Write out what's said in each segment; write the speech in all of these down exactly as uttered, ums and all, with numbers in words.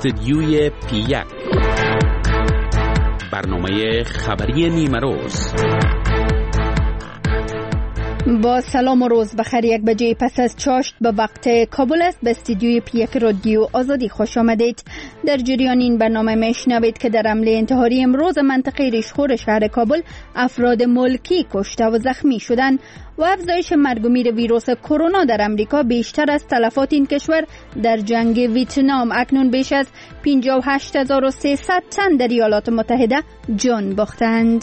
استدیوی پی یک، برنامه خبری نیمه روز. با سلام و روز بخیر. یک بجه پس از چاشت به وقت کابل است. به استودیوی پی یک رادیو آزادی خوش آمدید. در جریان این برنامه میشنوید که در حمله انتحاری امروز منطقه ریشخور شهر کابل افراد ملکی کشته و زخمی شدند و افزایش مرگ و میر ویروس کرونا در امریکا بیشتر از تلفات این کشور در جنگ ویتنام. اکنون بیش از پنجاه و هشت هزار و سیصد تن در ایالات متحده جان باختند.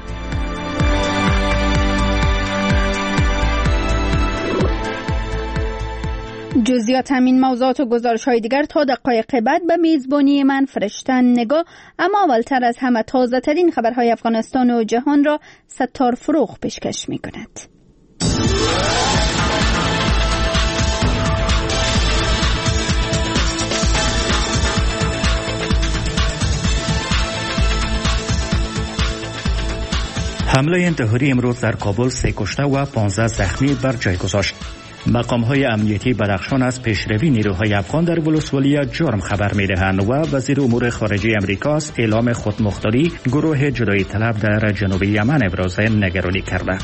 جزئیات همین موضوعات و گزارش های دیگر تا دقایق بعد به میزبانی من فرشتن نگاه. اما اولتر از همه تازه ترین خبرهای افغانستان و جهان را ستار فروغ پیشکش می کند. حمله انتحاری امروز در کابل سه کشته و پانزده زخمی بر جای گذاشت. مقام‌های امنیتی بدخشان از پیشروی نیروهای افغان در ولسوالی جرم خبر می‌دهند و وزیر امور خارجه امریکا از اعلام خودمختاری گروه جدایی طلب در جنوب یمن ابراز نگرانی کرده.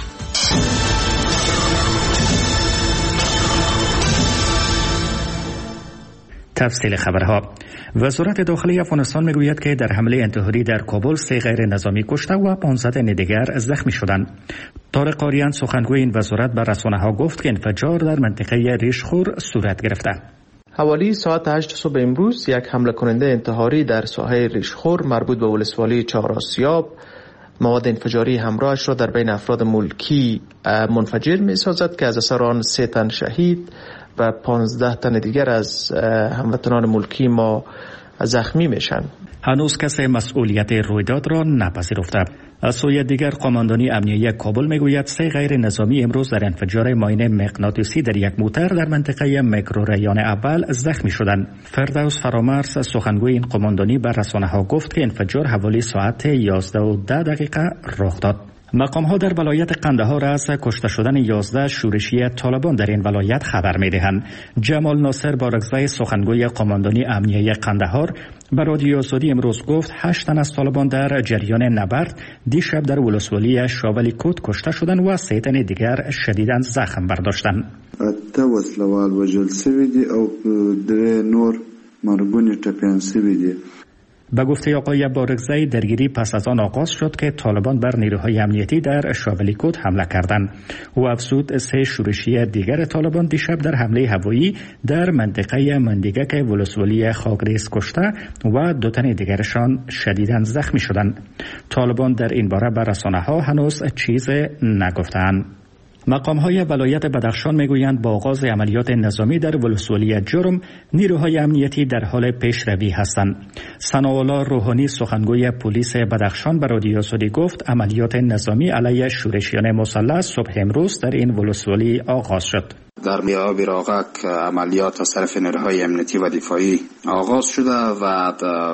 تفصیل خبرها. وزارت داخلی افغانستان میگوید که در حمله انتحاری در کابل سه غیر نظامی کشته و پانزده دیگر زخمی شدند. طارق قاریان سخنگوی این وزارت به رسانه‌ها گفت که انفجار در منطقه ریشخور صورت گرفته. حوالی ساعت هشت صبح امروز یک حمله کننده انتحاری در ساحه ریشخور مربوط به ولسوالی چهار آسیاب مواد انفجاری همراهش را در بین افراد ملکی منفجر می سازد که از اثر آن سه تن شهید و پانزده تن دیگر از هموطنان ملکی ما زخمی میشن. هنوز کسی مسئولیت رویداد را نپذیرفته. از سوی دیگر قماندانی امنیتی کابل میگوید سه غیر نظامی امروز در انفجار ماین مغناطیسی در یک موتر در منطقه میکروریان اول زخمی شدند. فردوس فرامرز سخنگوی این قماندانی به رسانه‌ها گفت که انفجار حوالی ساعت یازده و ده دقیقه رخ داد. مقام‌ها در ولایت قندهار از کشته شدن یازده شورشی طالبان در این ولایت خبر می‌دهند. جمال ناصر بارگزای سخنگوی قماندانی امنیتی قندهار به رادیو آزادی امروز گفت هشت تن از طالبان در جریان نبرد دیشب در ولسوالی شاولی کوت کشته شدند و سه تن دیگر شدیداً زخم برداشتند. اته وسلوال وژل شوي دي او درې نور مرګونه ټپيان شوي دي. به گفته آقای بارگزای درگیری پس از آن آغاز شد که طالبان بر نیروهای امنیتی در شاولیکوت حمله کردند. او افزود سه شورشی دیگر طالبان دیشب در حمله هوایی در منطقه مندیگک ولسوالی خاکریز کشته و دو تن دیگرشان شدیداً زخمی شدند. طالبان در این باره به رسانه‌ها هنوز چیز نگفتند. مقام‌های ولایت بدخشان میگویند با آغاز عملیات نظامی در ولسوالی جرم نیروهای امنیتی در حال پیشروی هستند. ثناءالله روحانی سخنگوی پلیس بدخشان به رادیو آزادی گفت عملیات نظامی علیه شورشیان مسلح صبح امروز در این ولسوالی آغاز شد. در میاب راغک عملیات از طرف نیروهای امنیتی و دفاعی آغاز شده و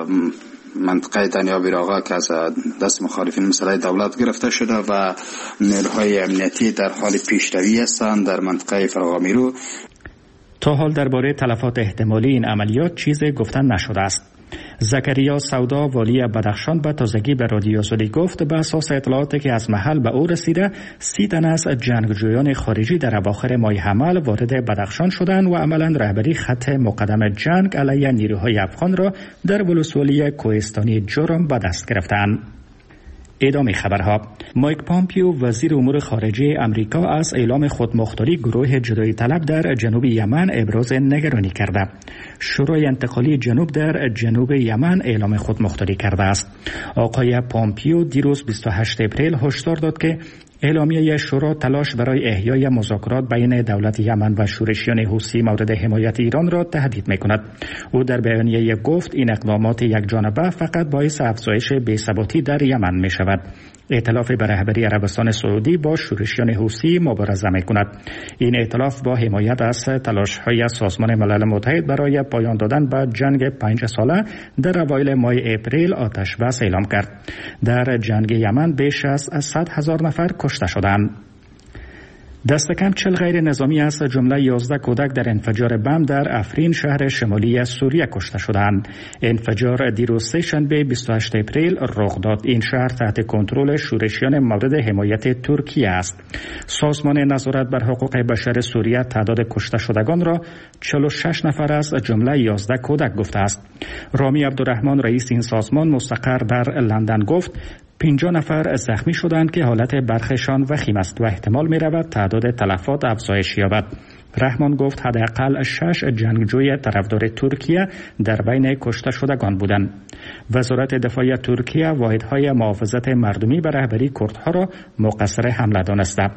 منطقه دنیا بیراغا که از دست مخالفین مسلح دولت گرفته شده و نیروهای امنیتی در حال پیشروی هستند در منطقه فراغامیرو. تا حال درباره تلفات احتمالی این عملیات چیزی گفتن نشده است. زکریا سودا والی بدخشان به تازگی به رادیو آزادی گفت به اساس اطلاعاتی که از محل به او رسیده سی تن از جنگجویان خارجی در اواخر ماه حمل وارد بدخشان شدند و عملا رهبری خط مقدم جنگ علیه نیروهای افغان را در ولسوالی کوهستانی جرم به دست گرفتند. ادامه خبرها. مایک پامپیو وزیر امور خارجه امریکا از اعلام خودمختاری گروه جدایی طلب در جنوب یمن ابراز نگرانی کرده. شورای انتقالی جنوب در جنوب یمن اعلام خودمختاری کرده است. آقای پامپیو دیروز بیست و هشتم اپریل هشدار داد که اعلامیه شورا تلاش برای احیای مذاکرات بین دولت یمن و شورشیان حوثی مورد حمایت ایران را تهدید می‌کند. او در بیانیه گفت این اقدامات یکجانبه فقط باعث افزایش بی‌ثباتی در یمن می‌شود. ائتلاف به رهبری عربستان سعودی با شورشیان حوثی مبارزه می‌کند. این ائتلاف با حمایت از تلاش‌های سازمان ملل متحد برای پایان دادن به جنگ پنج ساله در اوایل ماه اپریل آتش بس اعلام کرد. در جنگ یمن بیش از صد هزار نفر کشته شدند. دست کم چهل غیر نظامی از جمله یازده کودک در انفجار بم در افرین شهر شمالی سوریه کشته شدند. انفجار دیروز سه شنبه بیست و هشتم اپریل رخ داد. این شهر تحت کنترل شورشیان مورد حمایت ترکیه است. سازمان نظارت بر حقوق بشر سوریه تعداد کشته شدگان را چهل و شش نفر از جمله یازده کودک گفته است. رامی عبدالرحمن رئیس این سازمان مستقر در لندن گفت پنجاه نفر زخمی شدند که حالت برخشان وخیم است و احتمال می رود تعداد تلفات افزایش یابد. رحمان گفت حداقل شش جنگجوی طرفدار ترکیه در بین کشته شدگان بودند. وزارت دفاع ترکیه واحدهای محافظت مردمی به رهبری کردها را مقصر حمله دانسته.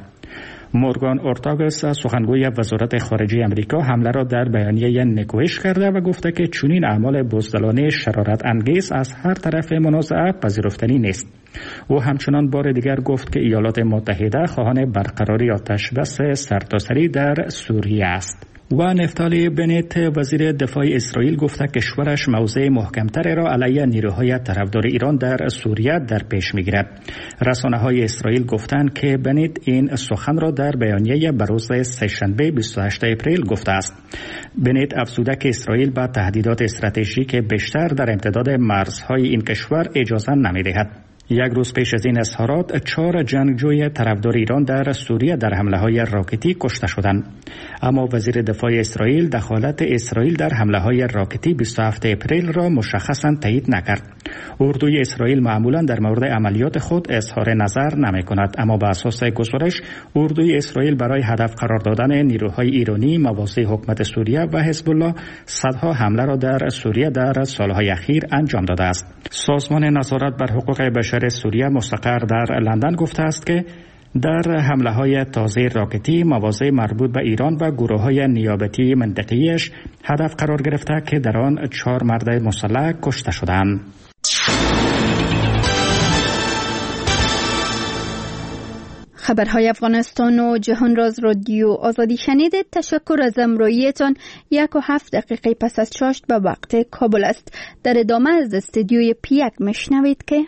مورگان اورتاگس سخنگوی وزارت خارجه امریکا حمله را در بیانیه نکوهش کرده و گفته که چنین اعمال بزدلانه شرارت انگیز از هر طرف منازعه پذیرفتنی نیست. او همچنان بار دیگر گفت که ایالات متحده خواهان برقراری آتش بس سرتاسری در سوریه است. و نفتالی بنت وزیر دفاع اسرائیل گفته کشورش موضع محکمتری را علیه نیروهای طرفدار ایران در سوریه در پیش میگیرد. رسانه‌های اسرائیل گفتند که بنت این سخن را در بیانیه به روز سه‌شنبه بیست و هشتم اپریل گفته است. بنت افزوده که اسرائیل با تهدیدات استراتژیک بیشتر در امتداد مرزهای این کشور اجازه نمی‌دهد. یک روز پیش از این اظهارات چهار جنگجوی طرفدار ایران در سوریه در حمله‌های راکتی کشته شدند. اما وزیر دفاع اسرائیل دخالت اسرائیل در حمله‌های راکتی بیست و هفتم اپریل را مشخصاً تایید نکرد. اردوی اسرائیل معمولاً در مورد عملیات خود اظهار نظر نمی‌کند، اما بر اساس گزارش اردوی اسرائیل برای هدف قرار دادن نیروهای ایرانی موازی حکومت سوریه و حزب الله صدها حمله را در سوریه در سالهای اخیر انجام داده است. سازمان نظارت بر حقوق بشر سوریه مستقر در لندن گفته است که در حمله‌های تازه راکتی مواضع مربوط به ایران و گروه‌های نیابتی منطقیش هدف قرار گرفته که در آن چهار مرد مسلح کشته شدند. خبرهای افغانستان و جهان راز رادیو آزادی شنیدید. تشکر از همراهیتان. یک و هفت دقیقه پس از چاشت به وقت کابل است. در ادامه از استودیوی پیک میشنوید که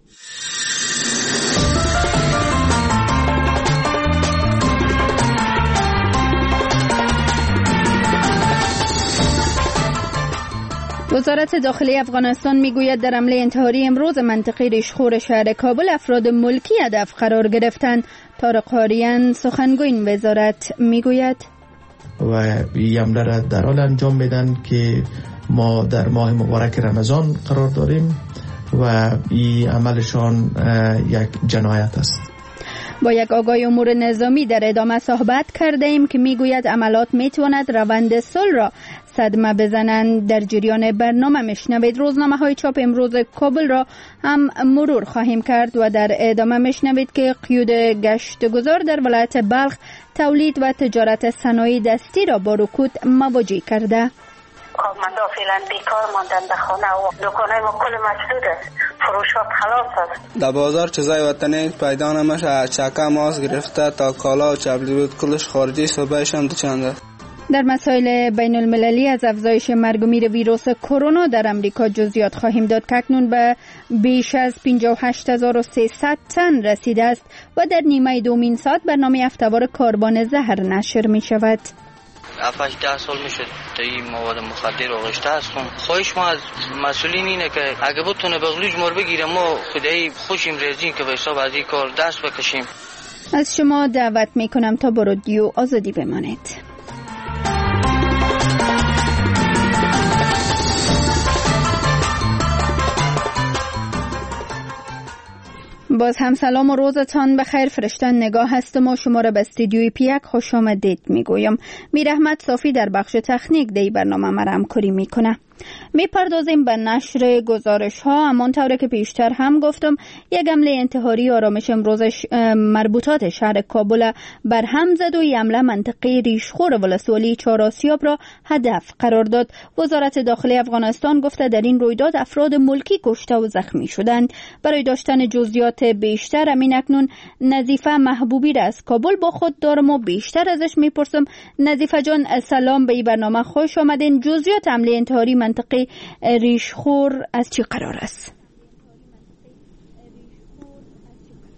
وزارت داخلی افغانستان میگوید در حمله انتحاری امروز منطقه ریشخور شهر کابل افراد ملکی هدف قرار گرفتند. طارق قاریان سخنگوی این وزارت میگوید و این حمله را در حال انجام میدن که ما در ماه مبارک رمضان قرار داریم و این عملشان یک جنایت است. با یک آگاه امور نظامی در ادامه صحبت کرده ایم که میگوید عملات میتواند روند صلح را صدمه بزنند. در جریان برنامه میشنوید روزنامه های چاپ امروز کابل را هم مرور خواهیم کرد و در ادامه میشنوید که قیود گشتگذار در ولایت بلخ تولید و تجارت صنایع دستی را با رکود مواجه کرده. کارمندا فعلا بیکار ماندن در خانه و دکانای ما کل مسدود است. فروشات خلاص است. در بازار چیزای وطنی پیدا نمیشه. چکه ماست گرفته تا کالا و چپلی کلش خارجی صبحش هم دوچنده. در مسائل بین المللی از افزایش مرگ و میر ویروس کرونا در امریکا جزئیات خواهیم داد که اکنون به بیش از پنجاه و هشت هزار و سیصد تن رسیده است و در نیمه دومین ساعت برنامه هفته‌وار کاربان زهر نشر می شود. هفتش ده سال میشه تا این مواد مخدر آغشته هستم. خواهش ما از مسئولین اینه که اگه بتونه بغلوج مار بگیره ما خدایی خوشیم ریزیم که به حساب از این کار دست بکشیم. از شما دعوت میکنم تا با رادیو آزادی بمانید. باز هم سلام و روزتان بخیر. فرشتن نگاه هستم و شما را به استودیوی پیک خوش آمدید میگویم. میر احمد صافی در بخش تکنیک دی برنامه مرا همکاری میکنه. میپردازیم به نشر گزارش ها. همانطور که پیشتر هم گفتم یک حمله انتحاری آرامش امروز مربوطات شهر کابل بر هم زد و این حمله منطقه ریشخور ولسوالی چهار آسیاب را هدف قرار داد. وزارت داخلی افغانستان گفته در این رویداد افراد ملکی کشته و زخمی شدند. برای داشتن جزئیات بیشتر امین اکنون نظیفه محبوبی را از کابل با خود دارم و بیشتر ازش میپرسم. نظیفه جان سلام، به این برنامه خوش آمدین. جزئیات حمله انتحاری منطقه ریشخور از چی قرار است؟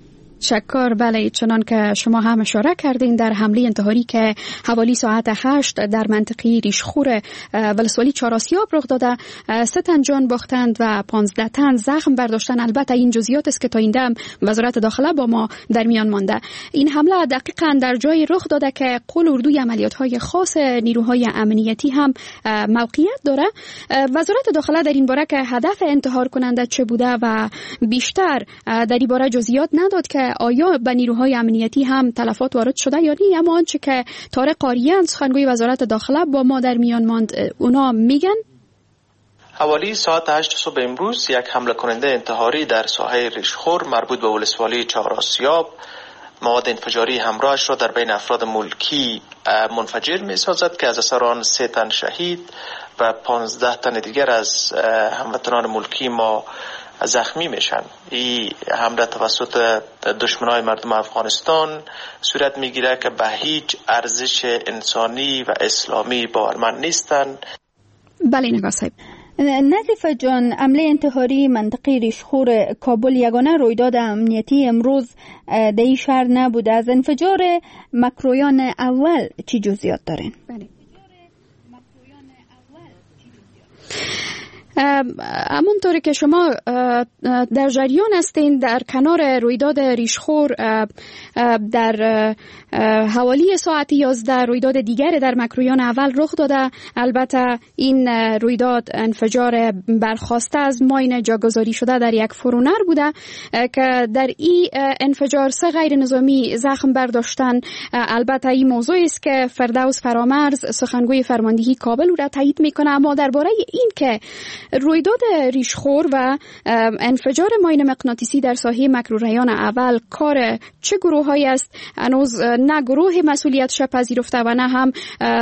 شکر. بله، چنان که شما هم اشاره کردین، در حمله انتحاری که حوالی ساعت هشت در منطقه ریشخور ولسوالی چهار آسیاب رخ داده، سه تن جان باختند و پانزده تن زخم برداشتن. البته این جزئیات است که تا این دم وزارت داخله با ما در میان مانده. این حمله دقیقاً در جای رخ داده که قول اردوی عملیات‌های خاص نیروهای امنیتی هم موقعیت داره. وزارت داخله در این باره که هدف انتحار کننده چه بوده و بیشتر در این باره جزئیات نداد که آیا به نیروهای امنیتی هم تلفات وارد شده یا نه. اما آنچه که طارق قاریان سخنگوی وزارت داخله با ما در میان ماند، اونا میگن حوالی ساعت هشت صبح امروز یک حمله کننده انتحاری در ساحه ریشخور مربوط به ولسوالی چهار آسیاب مواد انفجاری همراهش را در بین افراد ملکی منفجر می سازد که از اثر آن سه تن شهید و پانزده تن دیگر از هموطنان ملکی ما زخمی میشن. این حمله توسط دشمنای مردم افغانستان صورت میگیره که به هیچ ارزش انسانی و اسلامی باورمند نیستند. بله نگاه صاحب. نظیفه جان، حمله انتحاری منطقه ریشخور کابل یگانه رویداد امنیتی امروز در این شهر نبوده. از انفجار مکرویان اول چی جزئیات دارین؟ بله. همونطوری که شما در جریان هستین، در کنار رویداد ریشخور در حوالی ساعت یازده رویداد دیگر در مکرویان اول رخ داده. البته این رویداد انفجار برخواسته از ماین جاگذاری شده در یک فرونر بوده که در این انفجار سه غیر نظامی زخم برداشتن. البته این موضوع است که فردوس فرامرز سخنگوی فرماندهی کابل را تایید میکنه. اما درباره این که رویداد ریشخور و انفجار ماین مغناطیسی در ساحه مکروریان اول کار چه گروه‌هایی است، هنوز نه گروه مسئولیتش پذیرفته و نه هم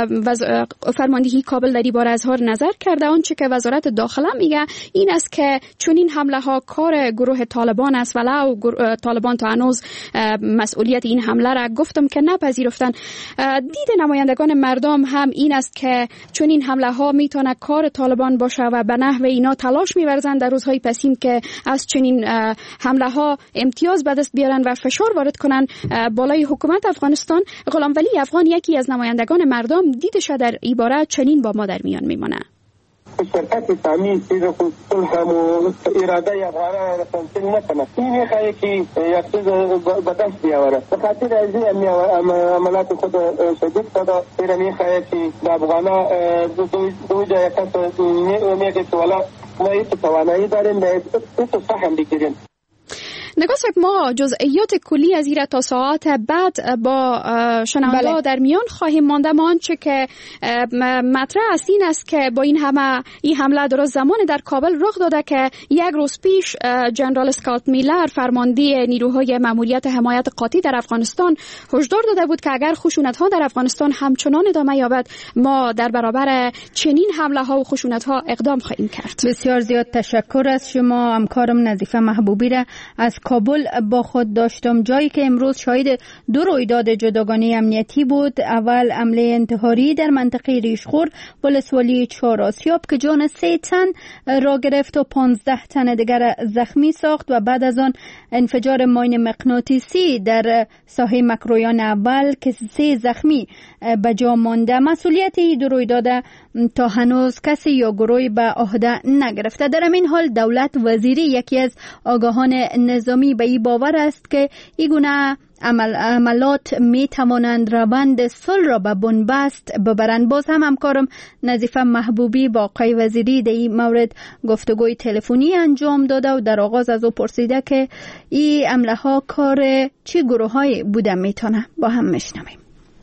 فرماندهی کابل در این باره اظهار نظر کرده. آنچه که وزارت داخله میگه این است که چون این حمله ها کار گروه طالبان است، ولو طالبان تا هنوز مسئولیت این حمله را گفتم که نپذیرفتن. دید نمایندگان مردم هم این است که چون این حمله ها میتونه کار طالبان باشه و به نحو اینا تلاش می‌ورزند در روزهای پسین که از چنین حمله ها امتیاز به دست بیارن و فشار وارد کنن بالای حکومت افغانستان. غلام ولی افغان یکی از نمایندگان مردم دیدش در این باره چنین با ما در میان میمونه. شرکت تامین چیز خود صلح و اراده افغانان را تمثیل نکنه. این میخواهی که یک چیز به دست بیاوره. به خاطر از این عملات خود شدید شده. این میخواهی که افغانان دو جای کس میگه که ولا ما این توانایی داریم به این سهم بگیریم. نگاه صاحب، ما جزئیات کلی از این تا ساعت بعد با شنونده بله. در میان خواهیم مانده. ما آنچه که مطرح است این است که با این همه این حمله درست زمان در کابل رخ داده که یک روز پیش جنرال اسکات میلر فرمانده نیروهای ماموریت حمایت قاطع در افغانستان هشدار داده بود که اگر خشونت ها در افغانستان همچنان ادامه یابد ما در برابر چنین حمله ها و خشونت ها اقدام خواهیم کرد. بسیار زیاد تشکر از شما. همکارم نظیفه محبوبی را از کابل با خود داشتم، جایی که امروز شاهد دو رویداد جداگانه امنیتی بود. اول حمله انتحاری در منطقه ریشخور ولسوالی چهار آسیاب که جان سه تن را گرفت و پانزده تن دیگر زخمی ساخت و بعد از آن انفجار ماین مغناطیسی در ساحه مکرویان اول که سه زخمی به جا مانده. مسئولیت این دو رویداد تا هنوز کسی یا گروهی به عهده نگرفته. در این حال دولت وزیری یکی از آگاهان نظامی به این باور است که این گونه عمل عملات می توانند روند صلح را به بنبست ببرند. باز هم همکارم نظیفه محبوبی با آقای وزیری در این مورد گفتگوی تلفنی انجام داده و در آغاز از او پرسیده که این عمله ها کار چه گروه های بوده میتونه. با هم میشنویم.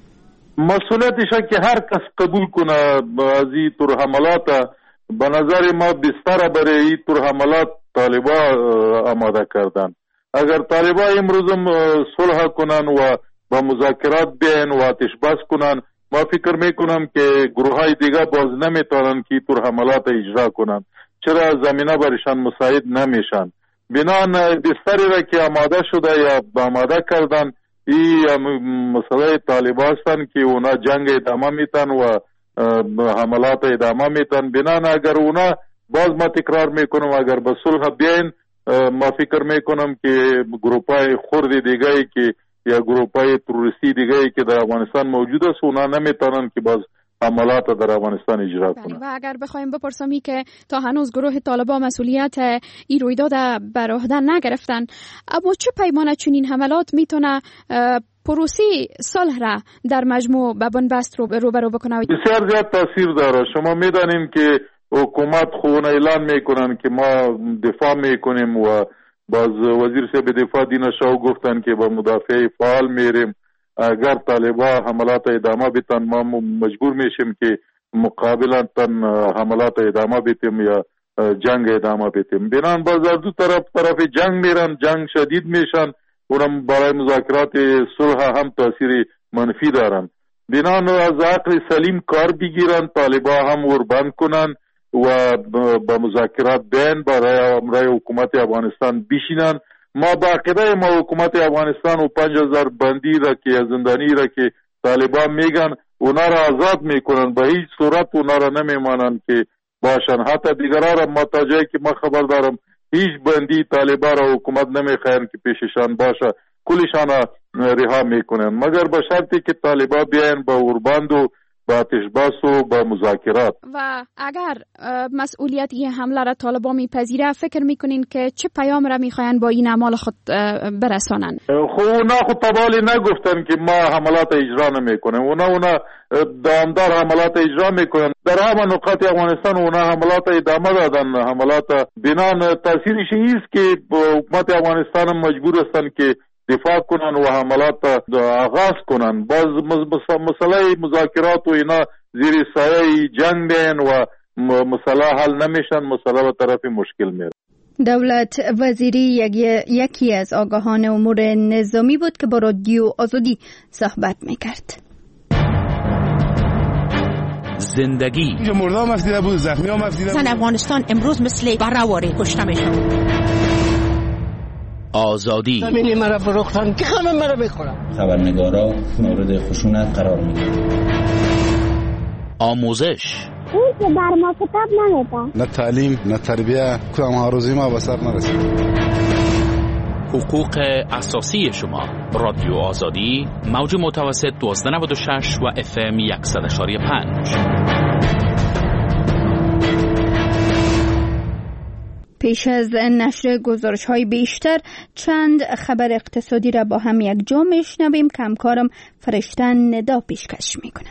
مسئولیتش که هر کس قبول کنه از این طور حملات، به نظر ما بستر برای این طور حملات طالبا آماده کردن. اگر طالبا امروز صلح کنن و با مذاکرات بیاین و آتش بس کنن، ما فکر میکنم که گروه های دیگه باز نمیتونن که طور حملات اجرا کنن، چرا زمینه برشان مساعد نمیشن. بنان بستری را که آماده شده یا آماده کردن این مسئله طالبا هستن که اونا جنگ ادامه میتن و حملات ادامه میتن. بنان اگر اونا باز ما تکرار میکنم اگر به صلح بیاین ما فکر میکنم که گروپای خرد دیگه‌ای که یا گروپای تروریستی دیگه‌ای که در افغانستان موجود است اونا نمیتونن که باز حملات در افغانستان اجرا کنند. و اگر بخوایم بپرسمی که تا هنوز گروه طالبان مسئولیت این رویداد بر عهده نگرفتن، اما چه پیمانه چنین حملات میتونه پروسه صلح را در مجموع به بنبست رو روبرو بکنه؟ بسیار زیاد تاثیر داره. شما میدانیم که حکومت خود اعلان میکنن که ما دفاع میکنیم و باز وزیر صاحب دفاع دینا شاه گفتن که با مدافع فعال میریم. اگر طالبا حملات ادامه بیتن ما مجبور میشیم که مقابلا تن حملات ادامه بیتیم یا جنگ ادامه بیتیم. بنان باز از دو طرف طرف جنگ میرن، جنگ شدید میشن، اونم برای مذاکرات صلح هم تاثیر منفی دارن. بنان از عقل سلیم کار بگیرن، طالبا هم وربند کنن و با مذاکرات بین برای امرای حکومت افغانستان بشینن. ما با عقیده ما حکومت افغانستان و پنج هزار بندی را که زندانی را که طالبان میگن اونا را آزاد میکنن، به هیچ صورت اونا را نمیمانن که باشن. حتی دیگران را ما تا جایی که ما خبر دارم هیچ بندی طالبان را حکومت نمیخواین که پیششان باشه، کلشان رها میکنن، مگر به شرطی که طالبان بیاین با اوربند و با آتش‌بس و با مذاکرات. و اگر مسئولیت این حمله را طالبان میپذیره، فکر میکنین که چه پیام را میخواین با این اعمال خود برسانن؟ خب اونا خود تبالی نگفتن که ما حملات اجرا نمیکنیم، اونا اونا دامدار حملات اجرا میکنن. در همه نقاط افغانستان اونا حملات ادامه دادن. حملات بنان تاثیرش ایست که حکومت افغانستان مجبور هستن که دفاع کنن و حملات آغاز کنن. باز مسئله مذاکرات و اینا زیر سایه جنگ بین و مسئله حل نمیشن، مسئله به طرف مشکل میره. دولت وزیری یکی از آگاهان امور نظامی بود که با رادیو آزادی صحبت میکرد. زندگی مردم مفیده بود، زخمی ها مفیده بود. زن افغانستان امروز مثل برهواری کشته میشن. آزادی زمینی مرا فروختن که همه مرا بخورن. خبرنگارا مورد خشونت قرار میگیرن. آموزش اون که بر ما کتاب نمیده. نه تعلیم نه تربیه، کدام ها روزی ما به سر نرسید. حقوق اساسی شما. رادیو آزادی، موج متوسط دوازده نود و شش و اف ام صد و یک و پنج. پیش از نشر گزارش‌های بیشتر چند خبر اقتصادی را با هم یک جا میشنویم که همکارم فرشتن ندا پیشکش میکنه.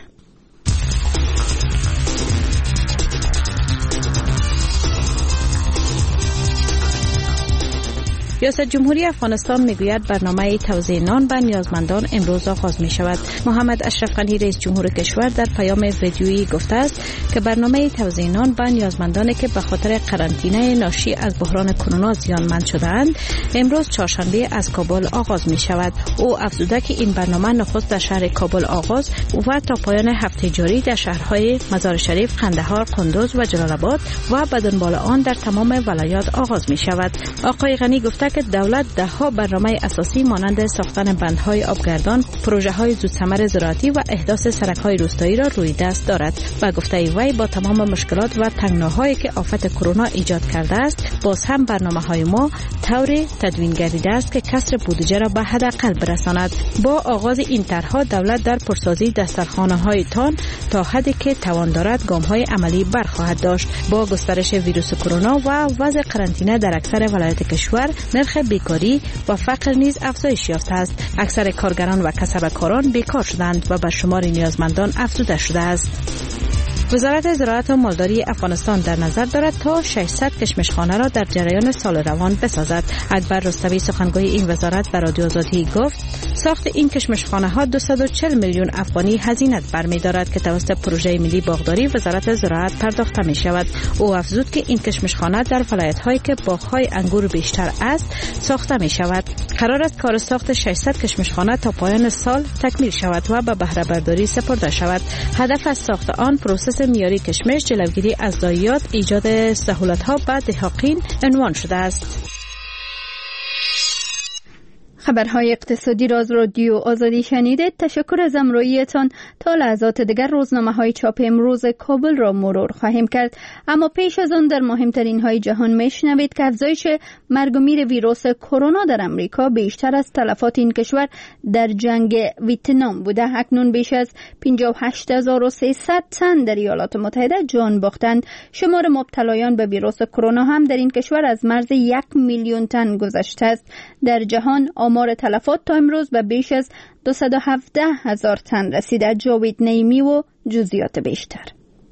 ریاست جمهوری افغانستان میگوید برنامه توزیع نان به نیازمندان امروز آغاز می شود. محمد اشرف غنی رئیس جمهور کشور در پیام ویدیویی گفته است که برنامه توزیع نان به نیازمندانی که به خاطر قرنطینه ناشی از بحران کرونا زیانمند شده‌اند امروز چهارشنبه از کابل آغاز می شود. او افزوده که این برنامه نخست در شهر کابل آغاز و تا پایان هفته جاری در شهرهای مزار شریف، قندهار، قندوز و جلال آباد و به دنبال آن در تمام ولایات آغاز می شود. آقای غنی گفته که دولت ده ها برنامه اساسی مانند ساختن بندهای آبگردان، پروژه های زودثمر زراعتی و احداث سرک‌های روستایی را روی دست دارد و گفته وی با تمام مشکلات و تنگناهایی که آفت کرونا ایجاد کرده است، باز هم برنامه‌های ما طوری تدوین گردیده است که کسر بودجه را به حداقل برساند. با آغاز این طرح‌ها دولت در پرسازی دسترخوانه‌های تان تا حدی که توان دارد گام‌های عملی برخواهد داشت. با گسترش ویروس کرونا و وضع قرنطینه در اکثر ولایات کشور، نرخ بیکاری و فقر نیز افزایش یافته است. اکثر کارگران و کسبکاران بیکار شدند و بر شمار نیازمندان افزوده شده است. وزارت زراعت و مالداری افغانستان در نظر دارد تا ششصد کشمشخانه را در جریان سال روان بسازد. اکبر رستوی سخنگوی این وزارت در رادیو آزادی گفت ساخت این کشمشخانه ها دویست و چهل میلیون افغانی هزینه برمی‌دارد که توسط پروژه ملی باغداری وزارت زراعت پرداخته می شود. او افزود که این کشمشخانه در ولایت‌هایی که باغ‌های انگور بیشتر است ساخته می شود. قرار است کار ساخت ششصد کشمشخانه تا پایان سال تکمیل شود و به بهره برداری سپرده شود. هدف از ساخت آن پروسس معیاری کشمش، جلوگیری از ضایعات، ایجاد سهولت‌ها به دهقان عنوان شده است. خبرهای اقتصادی را از رادیو آزادی شنیدید. تشکر از همراهیتان. تا لحظات دیگر روزنامه های چاپ امروز کابل را مرور خواهیم کرد، اما پیش از آن در مهمترین های جهان میشنوید که افزایش مرگ و میر ویروس کرونا در امریکا بیشتر از تلفات این کشور در جنگ ویتنام بوده. اکنون بیش از پنجاه و هشت هزار و سیصد تن در ایالات متحده جان باختند. شمار مبتلایان به ویروس کرونا هم در این کشور از مرز یک میلیون تن گذشته است. در جهان آمار تلفات تا امروز به بیش از دویست و هفده هزار تن رسیده. جاوید نیمی و جزئیات بیشتر.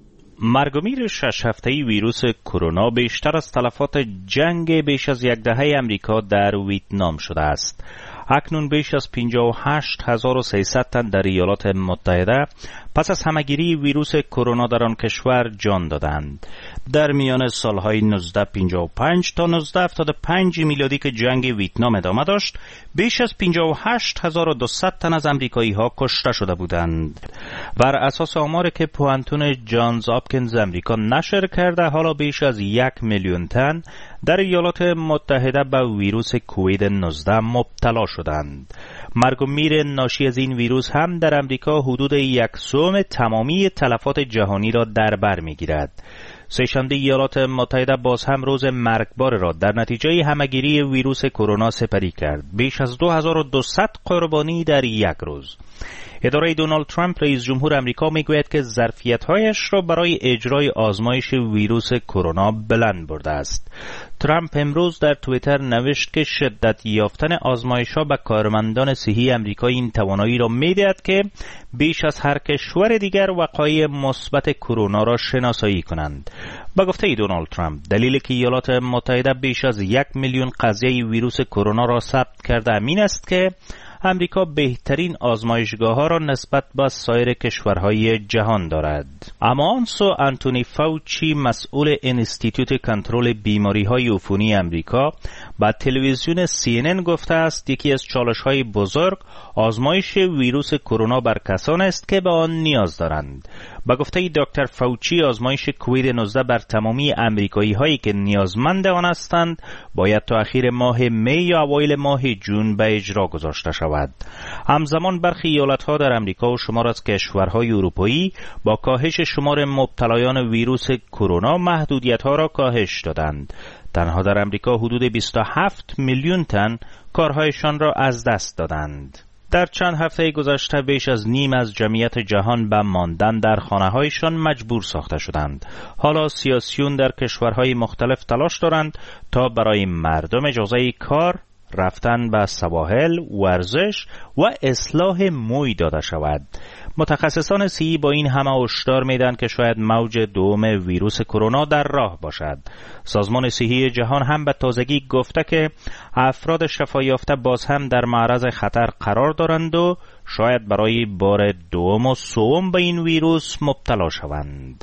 مرگ و میر شش هفته‌ای ویروس کرونا بیشتر از تلفات جنگ بیش از یک دهه امریکا در ویتنام شده است. اکنون بیش از پنجاه و هشت هزار و سیصد تن در ایالات متحده پس از همهگیری ویروس کرونا در آن کشور جان دادند. در میان سالهای نوزده پنجاه و پنج تا نوزده هفتاد و پنج میلادی که جنگ ویتنام ادامه داشت، بیش از پنجاه و هشت هزار و دویست تن از امریکایی ها کشته شده بودند. بر اساس آماری که پوانتون جانز آپکینز امریکا نشر کرده، حالا بیش از یک میلیون تن در ایالات متحده به ویروس کووید نوزده مبتلا شدند. مرگ و میر ناشی از این ویروس هم در امریکا حدود یک سوم تمامی تلفات جهانی را در بر می‌گیرد. سه‌شنبه ایالات متحده باز هم روز مرگبار را در نتیجه همهگیری ویروس کرونا سپری کرد. بیش از دو هزار و دویست قربانی در یک روز. اداره دونالد ترامپ رئیس جمهور امریکا میگوید که ظرفیت‌هایش را برای اجرای آزمایش ویروس کرونا بلند برده است. ترامپ امروز در توییتر نوشت که شدت یافتن آزمایش‌ها به کارمندان صحی امریکا این توانایی را می‌دهد که بیش از هر کشور دیگر وقایع مثبت کرونا را شناسایی کنند. با گفته دونالد ترامپ، دلیلی که ایالات متحده بیش از یک میلیون قضیه ویروس کرونا را ثبت کرده این است که امریکا بهترین آزمایشگاه‌ها را نسبت به سایر کشورهای جهان دارد. اما آنسو آنتونی فاوچی، مسئول انستیتوت کنترل بیماری‌های عفونی امریکا، با تلویزیون سی ان ان گفته است یکی از چالش‌های بزرگ آزمایش ویروس کرونا بر کسان است که به آن نیاز دارند. با گفته دکتر فاوچی، آزمایش کووید نوزده بر تمامی امریکایی‌هایی که نیازمند آن هستند باید تا اخیر ماه می یا اوایل ماه جون به اجرا گذاشته شود. همزمان برخی ایالت‌ها در امریکا و شمار از کشورهای اروپایی با کاهش شمار مبتلایان ویروس کرونا محدودیت‌ها را کاهش دادند. تنها در امریکا حدود بیست و هفت میلیون تن کارهایشان را از دست دادند. در چند هفته گذشته بیش از نیم از جمعیت جهان به ماندن در خانه‌هایشان مجبور ساخته شدند. حالا سیاسیون در کشورهای مختلف تلاش دارند تا برای مردم اجازه کار، رفتن به سواحل، ورزش و اصلاح موی داده شود. متخصصان صحی با این همه هشدار میدن که شاید موج دوم ویروس کرونا در راه باشد. سازمان صحی جهان هم به تازگی گفته که افراد شفا یافته باز هم در معرض خطر قرار دارند و شاید برای بار دوم و سوم به این ویروس مبتلا شوند.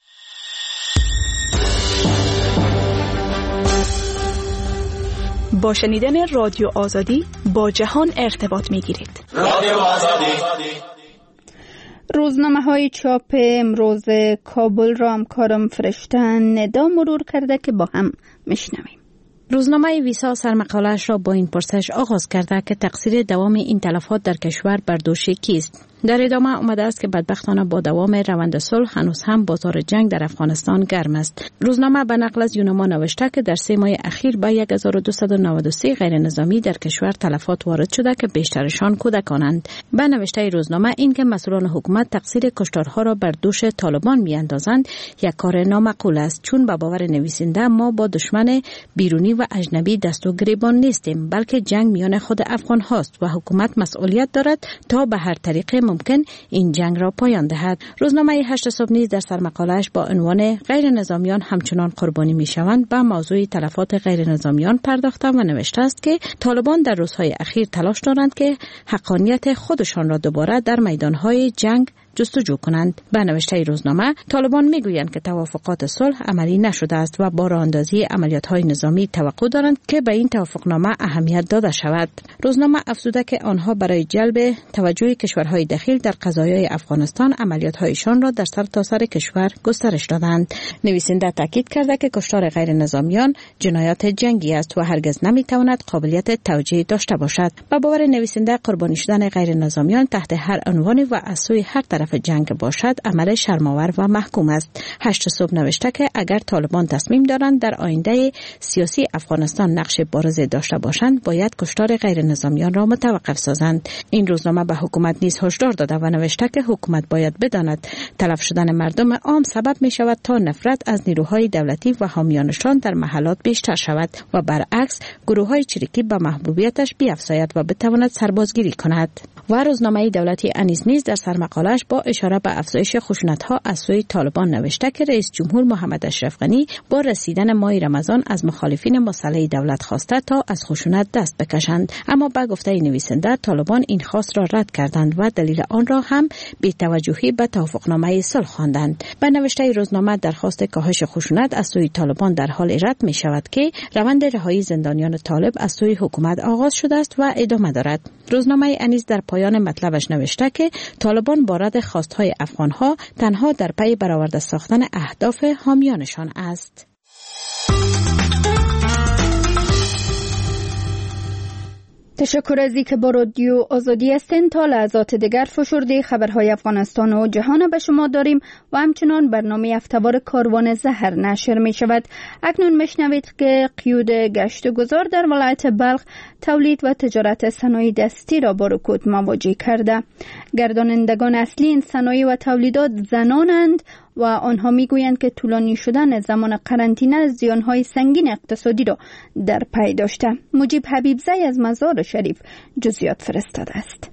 با شنیدن رادیو آزادی با جهان ارتباط میگیرید. رادیو آزادی. روزنامه های چاپ امروز کابل را همکارم فرشته ندا مرور کرده که با هم میشنویم. روزنامه ویسا سرمقاله‌اش را با این پرسش آغاز کرده که تقصیر دوام این تلفات در کشور بر دوش کیست؟ در ادامه آمده است که بدبختانه با دوام روند صلح هنوز هم بازار جنگ در افغانستان گرم است. روزنامه به نقل از یونما نوشته که در سه ماه اخیر به هزار و دویست و نود و سه غیر نظامی در کشور تلفات وارد شده که بیشترشان کودکانند. به نوشته روزنامه این که مسئولان حکومت تقصیر کشتارها را بر دوش طالبان میاندازند یک کار نامعقول است، چون به باور نویسنده ما با دشمن بیرونی و اجنبی دست و گریبان نیستیم، بلکه جنگ میان خود افغان هاست و حکومت مسئولیت دارد تا به هر طریق ممکن این جنگ را پایان دهد. روزنامه هشت صبح نیز در سرمقاله‌اش با عنوان غیر نظامیان همچنان قربانی میشوند به موضوع تلفات غیر نظامیان پرداخته و نوشته است که طالبان در روزهای اخیر تلاش دارند که حقانیت خودشان را دوباره در میدانهای جنگ جستجو کنند. به نوشته روزنامه، طالبان میگویند که توافقات صلح عملی نشده است و با راه اندازی عملیات‌های نظامی توقع دارند که به این توافقنامه اهمیت داده شود. روزنامه افزوده که آنها برای جلب توجه کشورهای دخیل در قضایای افغانستان عملیات‌هایشان را در سرتاسر کشور گسترش دادند. نویسنده تاکید کرده که کشتار غیر نظامیان جنایات جنگی است و هرگز نمیتواند قابلیت توجیه داشته باشد. با باور نویسنده، قربانی شدن غیر نظامیان تحت هر عنوانی و از سوی هر طرف جنگ باشد عمل شرم‌آور و محکوم است. هشت صبح نوشته که اگر طالبان تصمیم دارند در آینده سیاسی افغانستان نقش بارز داشته باشند، باید کشتار غیر نظامیان را متوقف سازند. این روزنامه به حکومت نیز هشدار داده و نوشته که حکومت باید بداند تلف شدن مردم عام سبب می شود تا نفرت از نیروهای دولتی و حامیانشان در محلات بیشتر شود و برعکس گروه‌های چریکی به محبوبیتش بیفزاید و بتواند سربازگیری کند. و روزنامه دولتی انیس نیز در سرمقاله‌اش با اشاره به افزایش خشونت‌ها از سوی طالبان نوشته که رئیس جمهور محمد اشرف غنی با رسیدن ماه رمضان از مخالفین مسلح دولت خواسته تا از خشونت دست بکشند، اما با گفته نویسنده طالبان این خواست را رد کردند و دلیل آن را هم بی‌توجهی به توافقنامه صلح خواندند. به نوشته روزنامه، درخواست کاهش خشونت از سوی طالبان در حال رد می شود که روند رهایی زندانیان طالب از سوی حکومت آغاز شده است و ادامه دارد. روزنامه انیس در پایان مطلبش نوشته که طالبان با رد خواستهای افغانها تنها در پی برآورده ساختن اهداف حامیانشان است. تشکر از اینکه با رادیو آزادی هستین. تا لحظات دیگر فشرده خبرهای افغانستان و جهان به شما داریم و همچنان برنامه هفته‌وار کاروان زهر نشر می شود. اکنون میشنوید که قیود گشت گذار در ولایت بلخ تولید و تجارت صنایع دستی را با رکود مواجه کرده. گردانندگان اصلی این صنایع و تولیدات زنانند و آنها میگویند که طولانی شدن زمان قرنطینه زیانهای سنگین اقتصادی را در پی داشته. مجیب حبیبزی از مزار شریف جزئیات فرستاده است.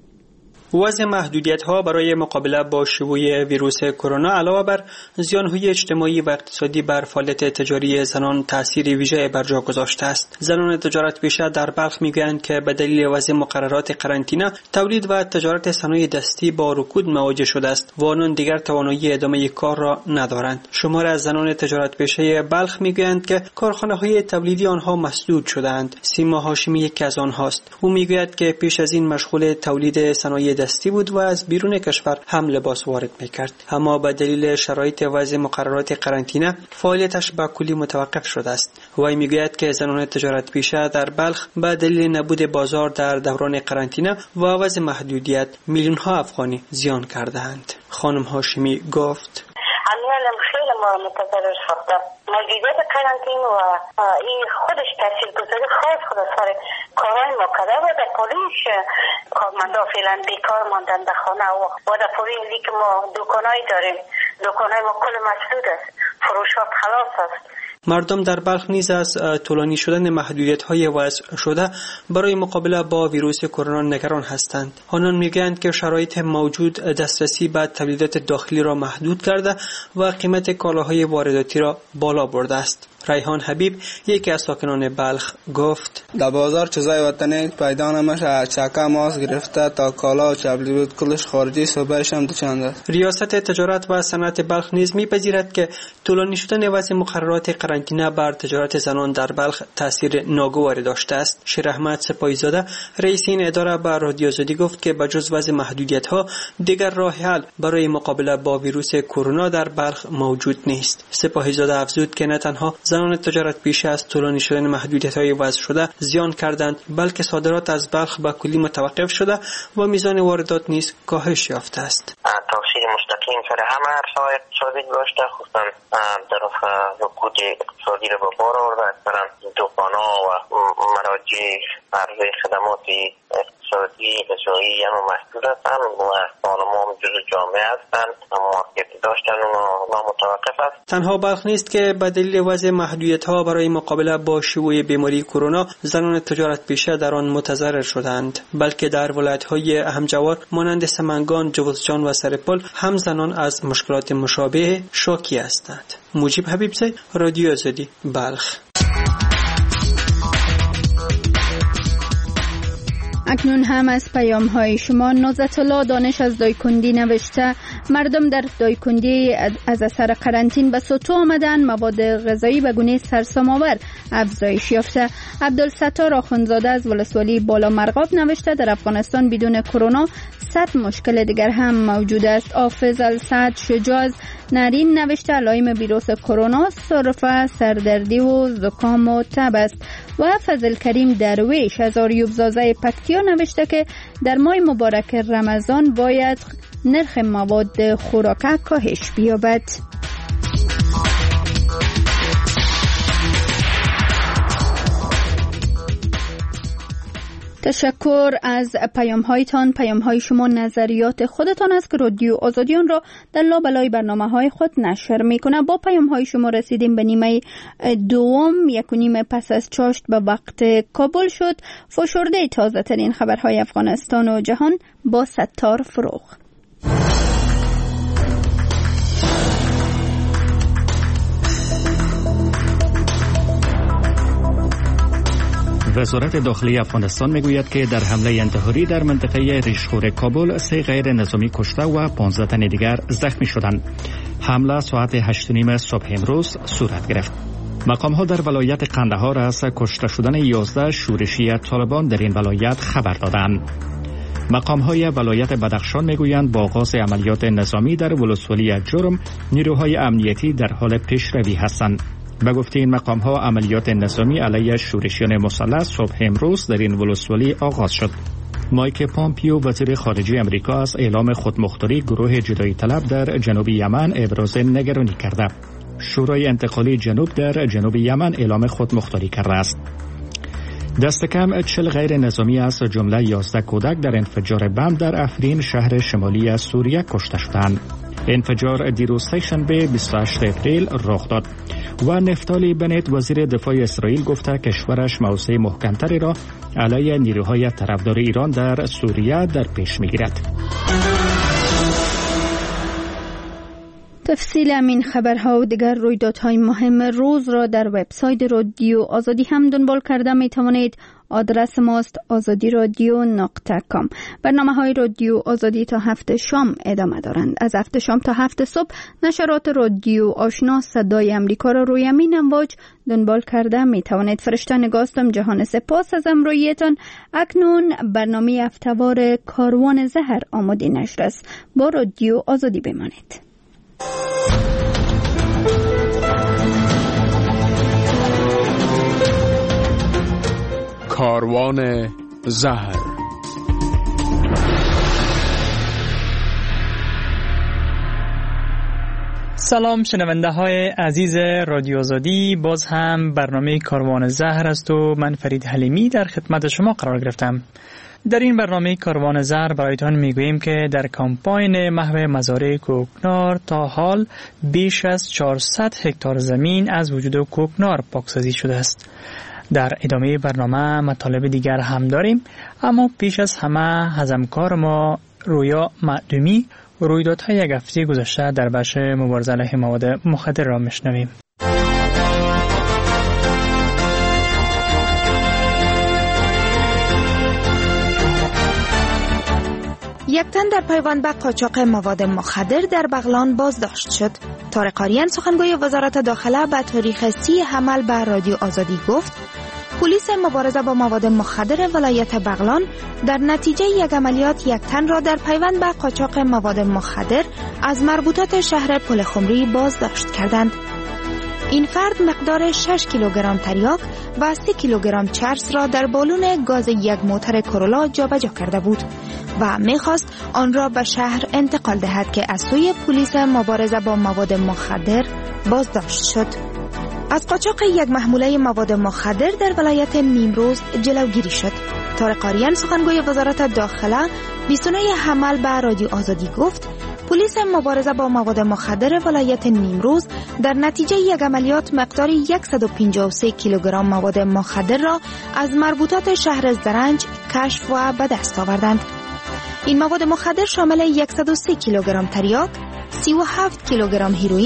وضع محدودیت‌ها برای مقابله با شیوع ویروس کرونا علاوه بر زیان‌های اجتماعی و اقتصادی بر فعالیت تجاری زنان تأثیر ویژه بر جا گذاشته است. زنان تجارت پیشه در بلخ میگویند که به دلیل وضع مقررات قرنطینه تولید و تجارت صنایع دستی با رکود مواجه شده است و آنان دیگر توانایی ادامه کار را ندارند. شمار از زنان تجارت پیشه بلخ میگویند که کارخانه‌های تولیدی آنها مسدود شده‌اند. سیما هاشمی یکی از آنهاست. او میگوید که پیش از این مشغول تولید صنایع دستی بود و از بیرون کشور هم لباس وارد میکرد، اما به دلیل شرایط وضع مقررات قرنطینه فعالیتش به کلی متوقف شده است. وی میگوید که زنان تجارت پیشه در بلخ به دلیل نبود بازار در دوران قرنطینه و وضع محدودیت میلیون ها افغانی زیان کرده‌اند. خانم هاشمی گفت: عمل خیلی ما متضرر شده. موجودیت قرنطینه و این خودش تاثیرگذاری خاص خود سر کارهای ما کرده و در پولیش کارمندا فعلا بیکار ماندن در خانه و در پولیش که ما دکانایی داریم، دکانای ما کل مسدود است، فروشات خلاص است. مردم در بلخ نیز از طولانی شدن محدودیت‌های وضع شده برای مقابله با ویروس کرونا نگران هستند. آنان میگویند که شرایط موجود دسترسی به تولیدات داخلی را محدود کرده و قیمت کالاهای وارداتی را بالا برده است. ریحان حبیب یکی از ساکنان بلخ گفت: در بازار چیزای وطنی پیدا نمیشه، چکه ماست گرفته تا کالا و چبلیوت کلش خارجی صبحش هم دوچند است. ریاست تجارت و صنعت بلخ نیز میپذیرد که طولانی شدن وضع مقررات قرنطینه بر تجارت زنان در بلخ تاثیر ناگواری داشته است. شیر احمد سپاهیزاده رئیس این اداره به رادیو آزادی گفت که بجز وضع محدودیت‌ها دیگر راه حل برای مقابله با ویروس کرونا در بلخ موجود نیست. سپاهیزاده افزود که نه تنها زنان تجارت پیشه از طولانی شدن محدودیت‌های وضع شده زیان کردند، بلکه صادرات از بلخ به کلی متوقف شده و میزان واردات نیز کاهش یافته است. تاثیر مستقیم سر همه عرصه‌های اقتصادی داشته، خصوصا در رکود اقتصادی را به بار آورده. اکثرا دکان‌ها و مراجع عرضه خدماتی اقتصادی غذایی هم محدود هستند و سالم هم جزء جامعه هستند، مارکت داشتن و متوقف است. تنها بلخ نیست که به دلیل وضع محدودیت‌ها برای مقابله با شیوع بیماری کرونا زنان تجارت پیشه در آن متضرر شدند، بلکه در ولایت‌های اهم‌جوار مانند سمنگان، جوزجان و سرپل هم زنان از مشکلات مشابه شاکی هستند. مجیب حبیبزی، رادیو آزادی، بلخ. اکنون هم از پیام های شما. نازت الله دانش از دایکندی نوشته مردم در دایکندی از اثر قرنطین به سطوح آمدن، مواد غذایی به گونه سرسام‌آور افزایش یافته. عبدالستار آخوندزاده از ولسوالی بالا مرغاب نوشته در افغانستان بدون کرونا صد مشکل دیگر هم موجود است. حافظ السعد شجاع از نرین نوشته علائم ویروس کرونا سرفه، سردردی و زکام و تب است. و فضل کریم درویش از آریوب زازه پکتیا نوشته که در ماه مبارک رمضان باید نرخ مواد خوراکه کاهش بیابد. تشکر از پیام هایتان. پیام های شما نظریات خودتان است که رادیو آزادیان را در لابلای برنامه های خود نشر می کنه. با پیام های شما رسیدیم به نیمه دوم. یک و نیم پس از چاشت به وقت کابل شد. فشرده تازه ترین خبرهای افغانستان و جهان با ستار فروغ. وزارت داخلی افغانستان میگوید که در حمله انتحاری در منطقه ریشخور کابل سه غیر نظامی کشته و پانزده تن دیگر زخمی شدند. حمله ساعت هشت و نیم صبح امروز صورت گرفت. مقام ها در ولایت قندهار از کشته شدن یازده شورشی طالبان در این ولایت خبر دادند. مقام های ولایت بدخشان میگویند با آغاز عملیات نظامی در ولسوالی جرم نیروهای امنیتی در حال پیشروی هستند. به گفته این مقام ها عملیات نظامی علیه شورشیان مسلح صبح امروز در این ولسوالی آغاز شد. مایک پامپیو وزیر خارجه امریکا از اعلام خودمختاری گروه جدایی طلب در جنوب یمن ابراز نگرانی کرده. شورای انتقالی جنوب در جنوب یمن اعلام خودمختاری کرده است. دست کم چهل غیر نظامی از جمله یازده کودک در انفجار بم در افرین شهر شمالی از سوریه کشته شدند. انفجار دیروز سه‌شنبه بیست و هشتم اپریل رخ داد و نفتالی بنت وزیر دفاع اسرائیل گفته کشورش موضع محکمتری را علیه نیروهای طرفدار ایران در سوریه در پیش میگیرد. تفصیل همین خبرها و دیگر رویدادهای مهم روز را در وبسایت رادیو آزادی هم دنبال کرده می توانید. آدرس ماست آزادی رادیو نقطه کام. برنامه های رادیو آزادی تا هفت شام ادامه دارند. از هفت شام تا هفت صبح نشرات رادیو آشنا صدای امریکا را روی همین امواج دنبال کرده می توانید. فرشته نگاستم جهان سپاس از همراهیتان. اکنون برنامه هفته‌وار کاروان زهر آماده نشر است. با رادیو آزادی بمانید. کاروان زهر. سلام شنونده های عزیز رادیو آزادی، باز هم برنامه کاروان زهر است و من فرید حلیمی در خدمت شما قرار گرفتم. در این برنامه کاروان زهر برایتان میگوییم که در کمپاین محو مزارع کوکنار تا حال بیش از چهارصد هکتار زمین از وجود کوکنار پاکسازی شده است. در ادامه برنامه مطالب دیگر هم داریم، اما پیش از همه از همکار ما رویا معدومی رویدادهای یک هفته گذشته در بخش مبارزه علیه مواد مخدر را میشنویم. یک تن در پیوند به قاچاق مواد مخدر در بغلان بازداشت شد. طارق آریان سخنگوی وزارت داخله به تاریخ سی حمل به رادیو آزادی گفت پلیس مبارزه با مواد مخدر ولایت بغلان در نتیجه یک عملیات یک تن را در پیوند به قاچاق مواد مخدر از مربوطات شهر پلخمری بازداشت کردند. این فرد مقدار شش کیلوگرم تریاک و سه کیلوگرم چرس را در بالون گاز یک موتر کرولا جابجا کرده بود و می‌خواست آن را به شهر انتقال دهد که از سوی پلیس مبارزه با مواد مخدر بازداشت شد. از قاچاق یک محموله مواد مخدر در ولایت نیمروز جلوگیری شد. طارق آریان سخنگوی وزارت داخله بیست و نه حمل به رادیو آزادی گفت پلیس مبارزه با مواد مخدر ولایت نیمروز در نتیجه یک عملیات مقدار صد و پنجاه و سه کیلوگرم مواد مخدر را از مربوطات شهر زرنج کشف و به دست آوردند. این مواد مخدر شامل صد و سه کیلوگرم تریاک، سی و هفت کیلوگرم هیروئین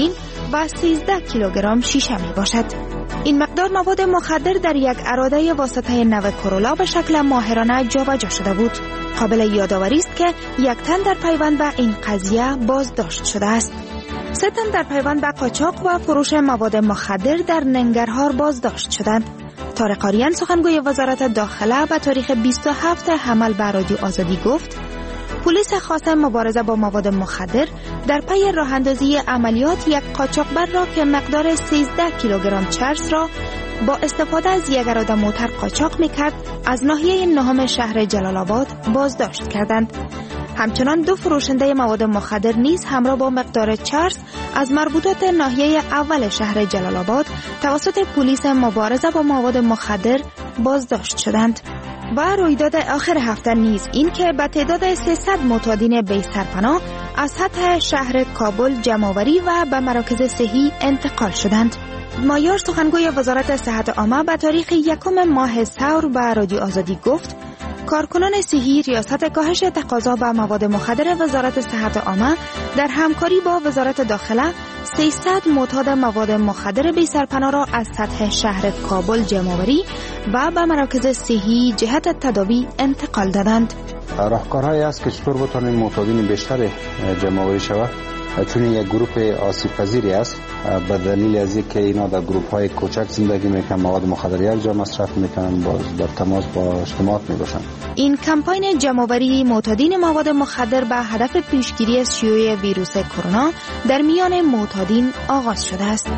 و سیزده کیلوگرم شیشه می باشد. این مقدار مواد مخدر در یک اراده واسطه نو کرولا به شکل ماهرانه جابجا شده بود. قابل یادآوری است که یک تن در پیوند به این قضیه بازداشت شده است. سه تن در پیوند به قاچاق و فروش مواد مخدر در ننگرهار بازداشت شدند. طارق آریان سخنگوی وزارت داخله به تاریخ بیست و هفتم حمل به رادیو آزادی گفت پلیس خاص مبارزه با مواد مخدر در پی راه اندازی عملیات یک قاچاقبر را که مقدار سیزده کیلوگرم چرس را با استفاده از یک اراده موتر قاچاق میکرد از ناحیه نهم شهر جلال آباد بازداشت کردند. همچنان دو فروشنده مواد مخدر نیز همراه با مقدار چرس از مربوطات ناحیه اول شهر جلال آباد توسط پلیس مبارزه با مواد مخدر بازداشت شدند. و رویداد آخر هفته نیز این که به تعداد سیصد معتادین بی سرپناه از سطح شهر کابل جمع‌آوری و به مراکز صحی انتقال شدند. مایار سخنگوی وزارت صحت عامه به تاریخ یکم ماه ثور به رادیو آزادی گفت کارکنان صحی ریاست کاهش تقاضا به مواد مخدر وزارت صحت عامه در همکاری با وزارت داخله سیصد معتاد مواد مخدر بی سرپناه را از سطح شهر کابل جمع‌آوری و به مراکز صحی جهت تداوی انتقال دادند. راهکارهایی است که چطور بتوانیم معتادین بیشتر جمع‌آوری شود، چون یک گروه آسیب پذیری است به دلیل از اینکه اینا در گروه های کوچک زندگی میکنن، مواد مخدر یک جا مصرف میکنن، باز در تماس با اجتماعات میباشن. این کمپاین جمع‌آوری معتادین مواد مخدر به هدف پیشگیری از شیوع ویروس کرونا در میان معتادین آغاز شده است.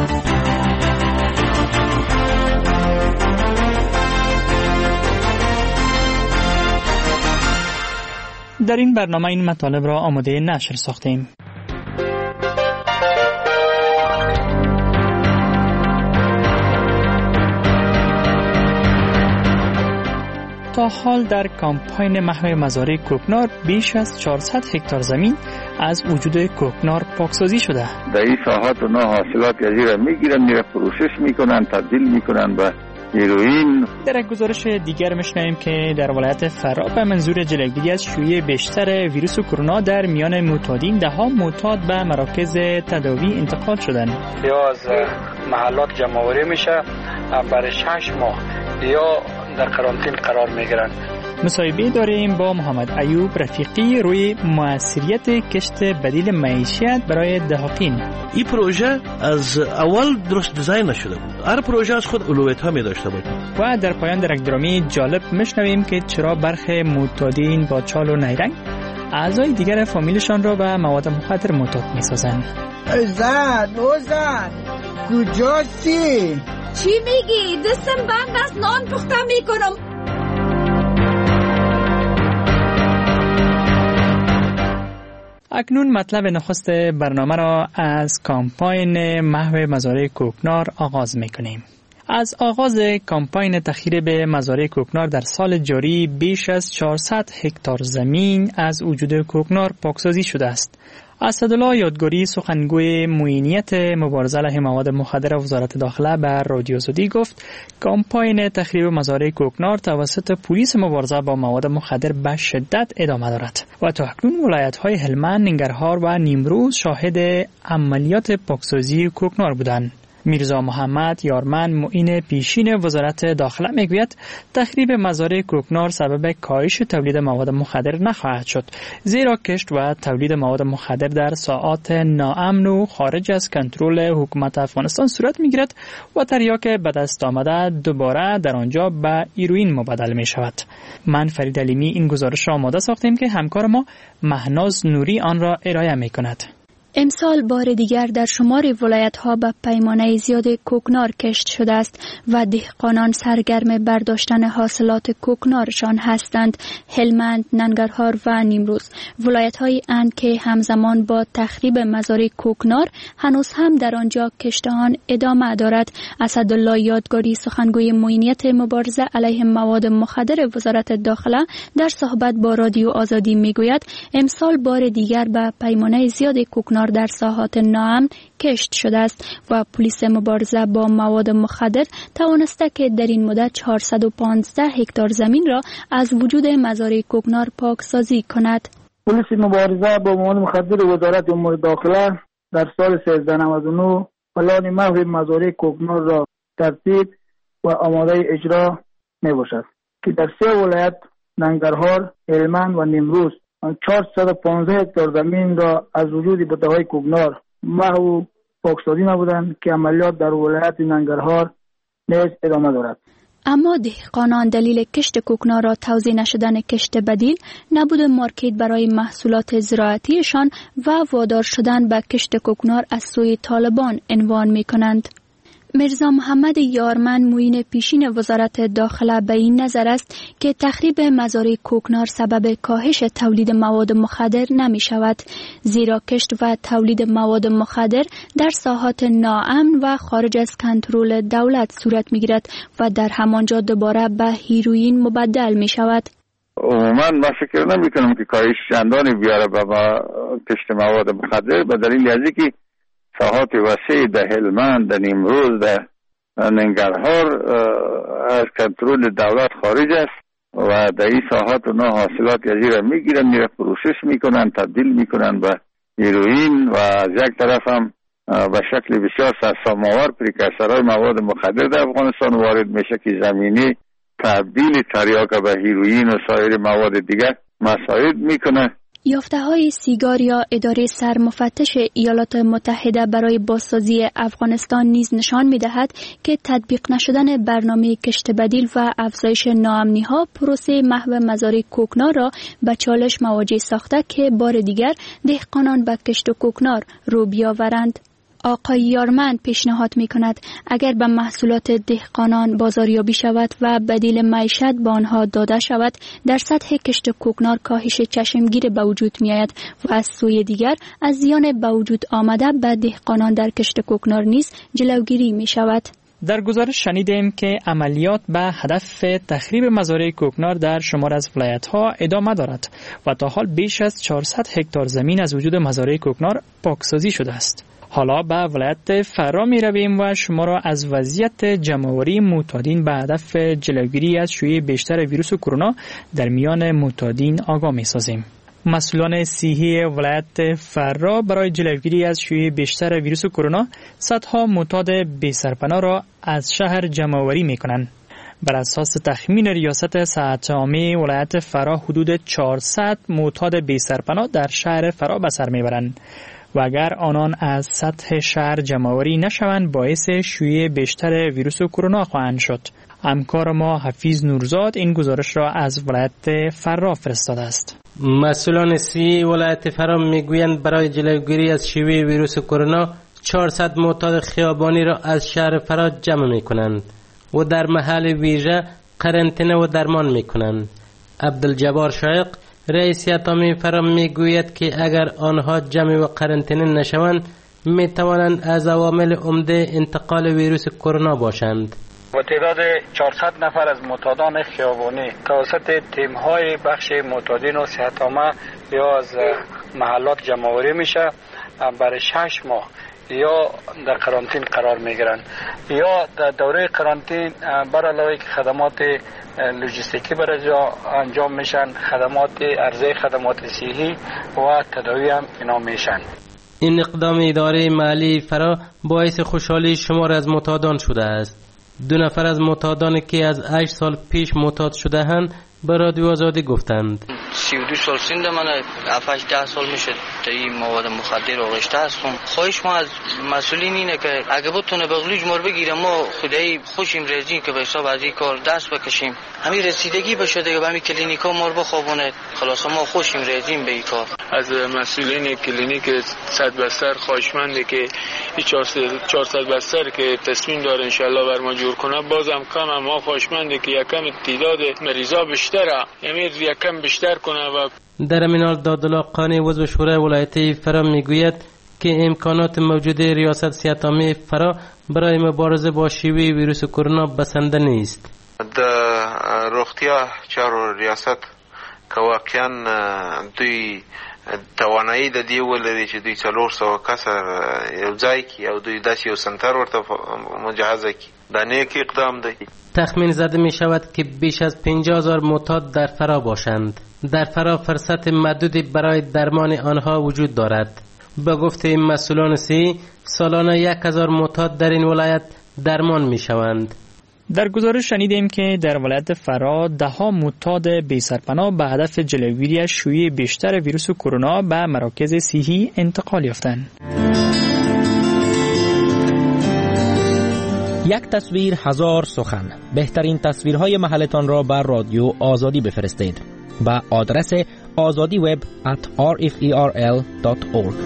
در این برنامه این مطالب را آماده نشر ساختیم. تا حال در کمپاین محو مزارع کوکنار بیش از چهارصد هکتار زمین از وجود کوکنار پاکسازی شده. در این ساحات اونا حاصلات یزی را میگیرن، میره پروسس میکنن، تبدیل میکنن به هیروئین. در یک گزارش دیگر میشنویم که در ولایت فرا به منظور جلوگیری از شیوع بیشتر ویروس کرونا در میان معتادین ده ها معتاد به مراکز تداوی انتقال شدند. یا از محلات جمع‌آوری میشه برای شش ماه یا در قرنطینه قرار میگیرن. مصاحبه داریم با محمد ایوب رفیقی روی موثریت کشت بدیل معیشت برای دهقین. این پروژه از اول درست دیزاین نشده بود. هر پروژه از خود اولویت‌ها می داشته بود. و در پایان در یک درامی جالب میشنویم که چرا برخی معتادین با چال و نیرنگ اعضای دیگر فامیلشان را به مواد مخدر معتاد میسازند. زن او زن کجاستی؟ چی میگی؟ دستم بند است، نان پخته میکنم. اکنون مطلب نخست برنامه را از کمپاین محو مزارع کوکنار آغاز میکنیم. از آغاز کمپاین تخییر به مزارع کوکنار در سال جاری بیش از چهارصد هکتار زمین از وجود کوکنار پاکسازی شده است. اسدالله یادگاری سخنگوی معینیت مبارزه علیه مواد مخدر وزارت داخله به رادیو آزادی گفت کمپاین تخریب مزارع کوکنار توسط پلیس مبارزه با مواد مخدر به شدت ادامه دارد و تا اکنون ولایت‌های هلمند، ننگرهار و نیمروز شاهد عملیات پاکسازی کوکنار بودند. میرزا محمد یارمن معین پیشین وزارت داخله میگوید تخریب مزارع کوکنار سبب کاهش تولید مواد مخدر نخواهد شد، زیرا کشت و تولید مواد مخدر در ساعات ناامن و خارج از کنترل حکومت افغانستان صورت میگیرد و تریاک به دست آمده دوباره در آنجا به هیروئین مبدل می شود. من فرید علیمی این گزارش را آماده ساختیم که همکار ما مهناز نوری آن را ارائه می کند. امسال بار دیگر در شمار ولایت‌ها به پیمانه زیاد کوکنار کشت شده است و دهقانان سرگرم برداشتن حاصلات کوکنارشان هستند. هلمند، ننگرهار و نیمروز ولایت‌هایی اند که همزمان با تخریب مزارع کوکنار هنوز هم در آنجا کشت آن ادامه دارد. اسدالله یادگاری سخنگوی معینیت مبارزه علیه مواد مخدر وزارت داخله در صحبت با رادیو آزادی میگوید امسال بار دیگر به پیمانه زیاد کوکنار در ساحات ناامن کشت شده است و پلیس مبارزه با مواد مخدر توانسته که در این مدت چهارصد و پانزده هکتار زمین را از وجود مزارع کوکنار پاکسازی کند. پلیس مبارزه با مواد مخدر وزارت امور داخله در سال سیزده نود و نه پلان محو مزارع کوکنار را ترتیب و آماده اجرا می باشد که در سه ولایت ننگرهار، هلمند و نیمروز چهارصد و پانزده هکتار زمین را از وجود بوته‌های کوکنار محو پاکسازی نمودند که عملیات در ولایت ننگرهار نیز ادامه دارد. اما دهقانان دلیل کشت کوکنار را توزیع نشدن کشت بدیل، نبود مارکت برای محصولات زراعتیشان و وادار شدن به کشت کوکنار از سوی طالبان عنوان می کنند. مرزا محمد یارمن معین پیشین وزارت داخله به این نظر است که تخریب مزارع کوکنار سبب کاهش تولید مواد مخدر نمی شود، زیرا کشت و تولید مواد مخدر در ساحات ناامن و خارج از کنترل دولت صورت می گیرد و در همانجا دوباره به هیروئین مبدل می شود. عموما من فکر نمی کنم که کاهش چندانی بیاره به کشت مواد مخدر، به دلیل از اینکه ساحات وسیع در هلمند، در نیمروز، در ننگرهار از کنترل دولت خارج است و در این ساحات اونا حاصلات یزی را میگیرن، میره پروسس میکنن، تبدیل میکنن به هیروئین و از یک طرف هم به شکل بسیار سرسام‌آور پریکورسورهای مواد مخدر در افغانستان وارد میشه که زمینی تبدیل تریاک به هیروئین و سایر مواد دیگر مساعد میکنه. یافته‌های سیگار یا اداره سرمفتش ایالات متحده برای بازسازی افغانستان نیز نشان می‌دهد که تطبیق نشدن برنامه کشت بدیل و افزایش ناامنی‌ها پروسه محو مزارع کوکنار را به چالش مواجه ساخته که بار دیگر دهقانان به کشت کوکنار رو بیاورند. آقای یارمن پیشنهاد می کند اگر به محصولات دهقانان بازاریابی شود و بدیل معیشت به آنها داده شود، در سطح کشت کوکنار کاهش چشمگیر به وجود می آید و از سوی دیگر از زیان به وجود آمده به دهقانان در کشت کوکنار نیز جلوگیری می شود. در گزارش شنیدیم که عملیات به هدف تخریب مزارع کوکنار در شمار از ولایت‌ها ادامه دارد و تا حال بیش از چهارصد هکتار زمین از وجود مزارع کوکنار پاکسازی شده است. حالا به ولایت فرا می رویم و شما را از وضعیت جمع‌آوری معتادین به هدف جلوگیری از شیوع بیشتر ویروس کرونا در میان معتادین آگاه می سازیم. مسئولان صحی ولایت فرا برای جلوگیری از شیوع بیشتر ویروس کرونا صدها معتاد بی سرپناه را از شهر جمع‌آوری می کنند. بر اساس تخمین ریاست صحت عامه ولایت فرا حدود چهارصد معتاد بی سرپناه در شهر فرا به سر می برند و اگر آنان از سطح شهر جمع‌آوری نشوند باعث شیوع بیشتر ویروس کرونا خواهند شد. همکار ما حفیظ نورزاد این گزارش را از ولایت فرا فرستاده است. مسئولان صحی ولایت فرا میگویند برای جلوگیری از شیوع ویروس کرونا چهارصد معتاد خیابانی را از شهر فرا جمع میکنند و در محل ویژه قرنطینه و درمان میکنند. عبدالجبار شایق رئیس اتمی فرا میگوید که اگر آنها جمع و قرنطینه نشوند میتوانند از عوامل عمده انتقال ویروس کرونا باشند. و تعداد چهارصد نفر از معتادان خیابانی توسط تیم‌های بخش معتادین و صحت عامه یا از محلات جمع‌آوری میشه، برای شش ماه یا در قرنطین قرار میگیرند یا در دوره قرنطین بر علاوه که خدمات لوجستیکی برای جا انجام میشن، خدمات عرضه خدمات صحی و تداوی هم اینا میشن. این اقدام اداره محلی فرا باعث خوشحالی شمار از معتادان شده است. دو نفر از معتادانی که از هشت سال پیش معتاد شده‌اند به رادیو آزادی گفتند سی و دو سال سنده من، هفت ده سال میشه تا این مواد مخدر آغشته هستم. خواهش ما از مسئولین اینه که اگه بتونه بغلوج مار بگیره ما خدایی خوشیم رزین که به حساب از این کار دست بکشیم، همین رسیدگی بشه دیگه به همین کلینیکا مار بخوابونه، خلاص ما خوشیم رزین به این کار. از مسئولین کلینیک صد بستر خواهشمنده که این چهارصد بستر که تصمیم داره انشالله بر ما جور کنه بازم کم، ما خواهشمنده که یکم تعداد مریضا بیشتره، یعنی یکم بیشتر کنه. و در امینال دادالله قانی عضو شورای ولایت فرا میگوید که امکانات موجود ریاست صحت عامه فرا برای مبارزه با شیوع ویروس کرونا بسنده نیست. در روغتیا چارو ریاست که واقعا دوی توانایی د دې ولري چې دوی څلور سوه کسه یو ځای کړي او دوی داسې یو سنتر ورته مجهزه کړي. دا نیک اقدام دی. تخمین زده می شود که بیش از پنجاه هزار معتاد در فرا باشند. در فرا فرصت محدودی برای درمان آنها وجود دارد. به گفته مسئولان صحی سالانه یک هزار معتاد در این ولایت درمان می شوند. در گزارش شنیدیم که در ولایت فرا ده ها معتاد بی سرپناه به هدف جلوگیری شیوع بیشتر ویروس کرونا به مراکز صحی انتقال یافتند. یک تصویر هزار سخن. بهترین تصویرهای محلتان را بر رادیو آزادی بفرستید به آدرس azadi web at r f e r l dot org.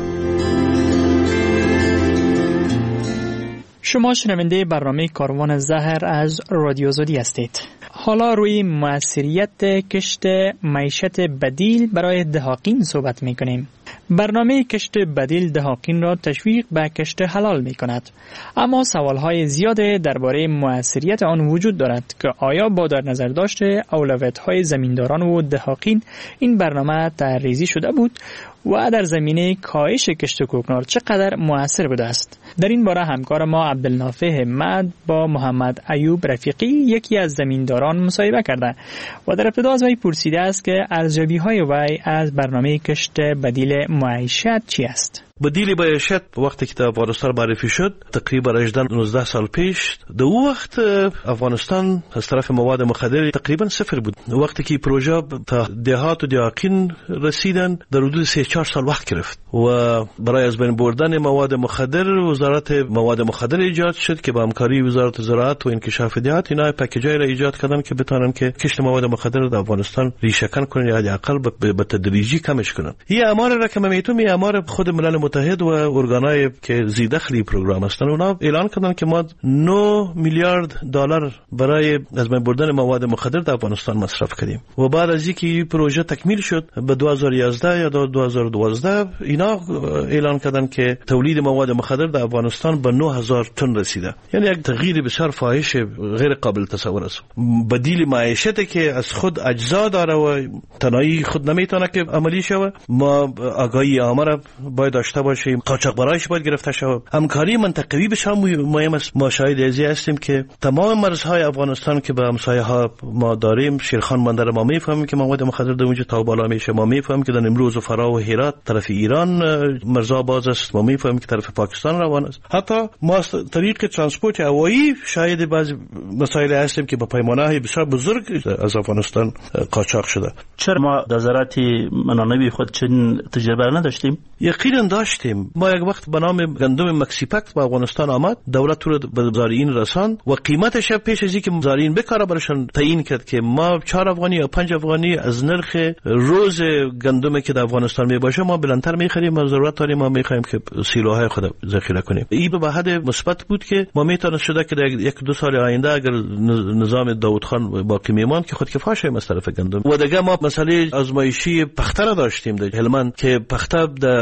شما شنونده برنامه کاروان زهر از رادیو آزادی هستید. حالا روی موثریت کشت معیشت بدیل برای دهاقین صحبت می کنیم. برنامه کشت بدیل دهاقین را تشویق به کشت حلال می کند. اما سوالهای زیاد درباره موثریت آن وجود دارد که آیا با در نظر داشته اولویت‌های زمینداران و دهاقین این برنامه طرح‌ریزی شده بود و در زمینه کاهش کشت کوکنار چقدر مؤثر بوده است. در این باره همکار ما عبدالنافع همت با محمد ایوب رفیقی یکی از زمینداران مصاحبه کرده و در ابتدا از وی پرسیده است که ارزیابی‌های وی از برنامه کشت بدیل معیشت چی است؟ بدیل معیشت وقتی که افغانستان معرفی شد تقریبا هجده نوزده سال پیش، در اون وقت افغانستان از طرف مواد مخدر تقریبا صفر بود. وقتی که پروژه تا دهات و دهاقین رسیدن در حدود سه چهار سال وقت گرفت و برای از بین بردن مواد مخدر وزارت مواد مخدر ایجاد شد که با همکاری وزارت زراعت و انکشاف دهات اینا پکیجای را ایجاد کردن که بتونن که کشت مواد مخدر در افغانستان ریشه کن کنن یا حداقل به تدریجی کمش کنن. این آمار را که میتونم این آمار خود ملل متحد و ارگانای که زیردخلی پروگرام هستن اونا اعلان کردن که ما نه میلیارد دلار برای از بین بردن مواد مخدر در افغانستان مصرف کردیم و بعد از اینکه این پروژه تکمیل شد به دو هزار و یازده یا دو هزار و دوازده اینا اعلان کردن که تولید مواد مخدر در افغانستان به نه هزار تن رسیده. یعنی یک تغییر بسیار فاحش غیر قابل تصور است. بدیل معیشتی که از خود اجزا داره و تنهایی خود نمیتونه که عملی شود. ما آگاهی آمار باید داشته باشیم، قاچاقبرایش باید گرفته شود. همکاری منطقوی بسیار مهم است. ما شاهد ازی هستیم که تمام مرزهای افغانستان که به همسایه ها ما داریم، شیرخان بندر ما میفهمیم که مواد مخدر در اونجا تا بالا میشه، ما میفهمیم که در امروز و فرا و هرات طرف ایران مرزا باز است، ما میفهمیم که طرف پاکستان روان است. حتی ما از طریق ترانسپورت هوایی شاهد بعضی مسائل هستیم که با پیمانه‌های بسیار بزرگ از افغانستان قاچاق شده. چرا ما در زراعت منانوی خود چنین تجربه نداشتیم؟ یقینا داشتیم. ما یک وقت به نام گندم مکسیپکت به افغانستان آمد، دولت رو به زارعین رساند و قیمتش پیش از اینکه زارعین بکاره براشون تعیین کرد که ما چهار افغانی یا پنج افغانی از نرخ روز گندمی که در افغانستان می باشه ما بلندتر می‌خریم و ضرورت داریم ما می‌خوایم که سیلوهای خود ذخیره کنیم. این به حد مثبت بود که ما میتونه شده که در یک دو سال آینده اگر نظام داوود خان باقی میماند که خود کفاش از طرف گندم. و دیگه ما مسئله آزمایشی پخته را داشتیم در هلمند که پخته در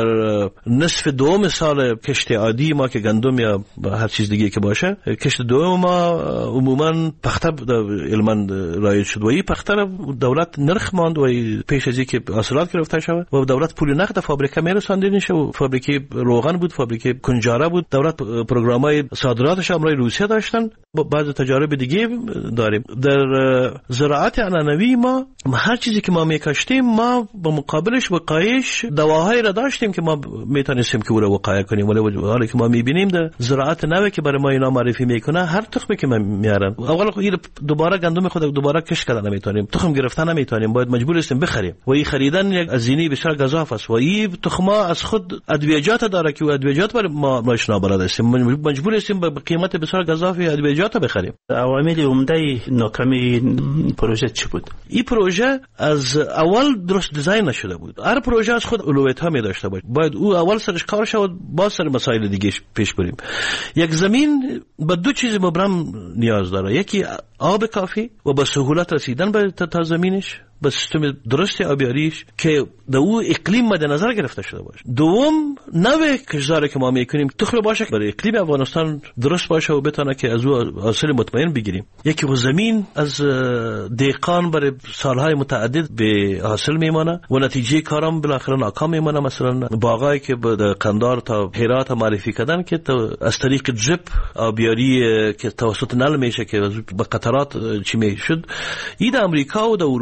نصف دوم سال کشت عادی ما که گندم یا هر چیز دیگه که باشه کشت دوم ما عموما پخته در هلمند رایج شد و این پخته را دولت نرخ ماند و پیش از اینکه حاصلات گرفته شود و دولت پول نقد فابریکه میرساندین شه و فابریکه روغن بود، فابریکه کنجاره بود. دولت پروگرامای صادراتش هم برای روسیه داشتن. بعض تجارب دیگه داریم. در زراعت عنعنوی ما هر چیزی که ما میکاشتیم ما با مقابلش وقایش دواهایی را داشتیم که ما میتونستیم که او را وقایع کنیم. ولی حالا که ما میبینیم در زراعت نوی که برای ما اینا معرفی میکنه هر تخمی که میارن اول خود دوباره گندم خود دوباره کش کردن نمیتونیم، تخم گرفتن نمیتونیم، باید مجبور هستیم بخریم و این خریدن یک هزینه بسیار گزاف است و این تخما از خود ادویجات داره که ادویجات برای ما ماش نابلد هستیم، مجبور هستیم به قیمت بسیار گزاف ادویجات بخریم. عوامل عمده ناکامی پروژه چی بود؟ این پروژه از اول درست دیزاین نشده بود. هر پروژه از خود اولویت‌ها می داشته باشه. باید او اول سرش کار شود با سر مسائل دیگه پیش بریم. یک زمین به دو چیز مبرم نیاز داره، یکی آب کافی و با سهولت رسیدن به تا زمینش، با سیستم درست آبیاریش که در او اقلیم مد نظر گرفته شده باشه. دوم نوع کشتزاری که ما میکنیم تخم باشه که برای اقلیم افغانستان درست باشه و بتونه که از او حاصل مطمئن بگیریم. یکی زمین از دهقان برای سالهای متعدد به حاصل میمانه و نتیجه کارم بالاخره ناکام میمانه. مثلا باغایی که به قندار تا هرات معرفی کردن که از طریق جپ آبیاری که توسط نل میشه که به قطرات چی میشد، این در امریکا و در اروپا و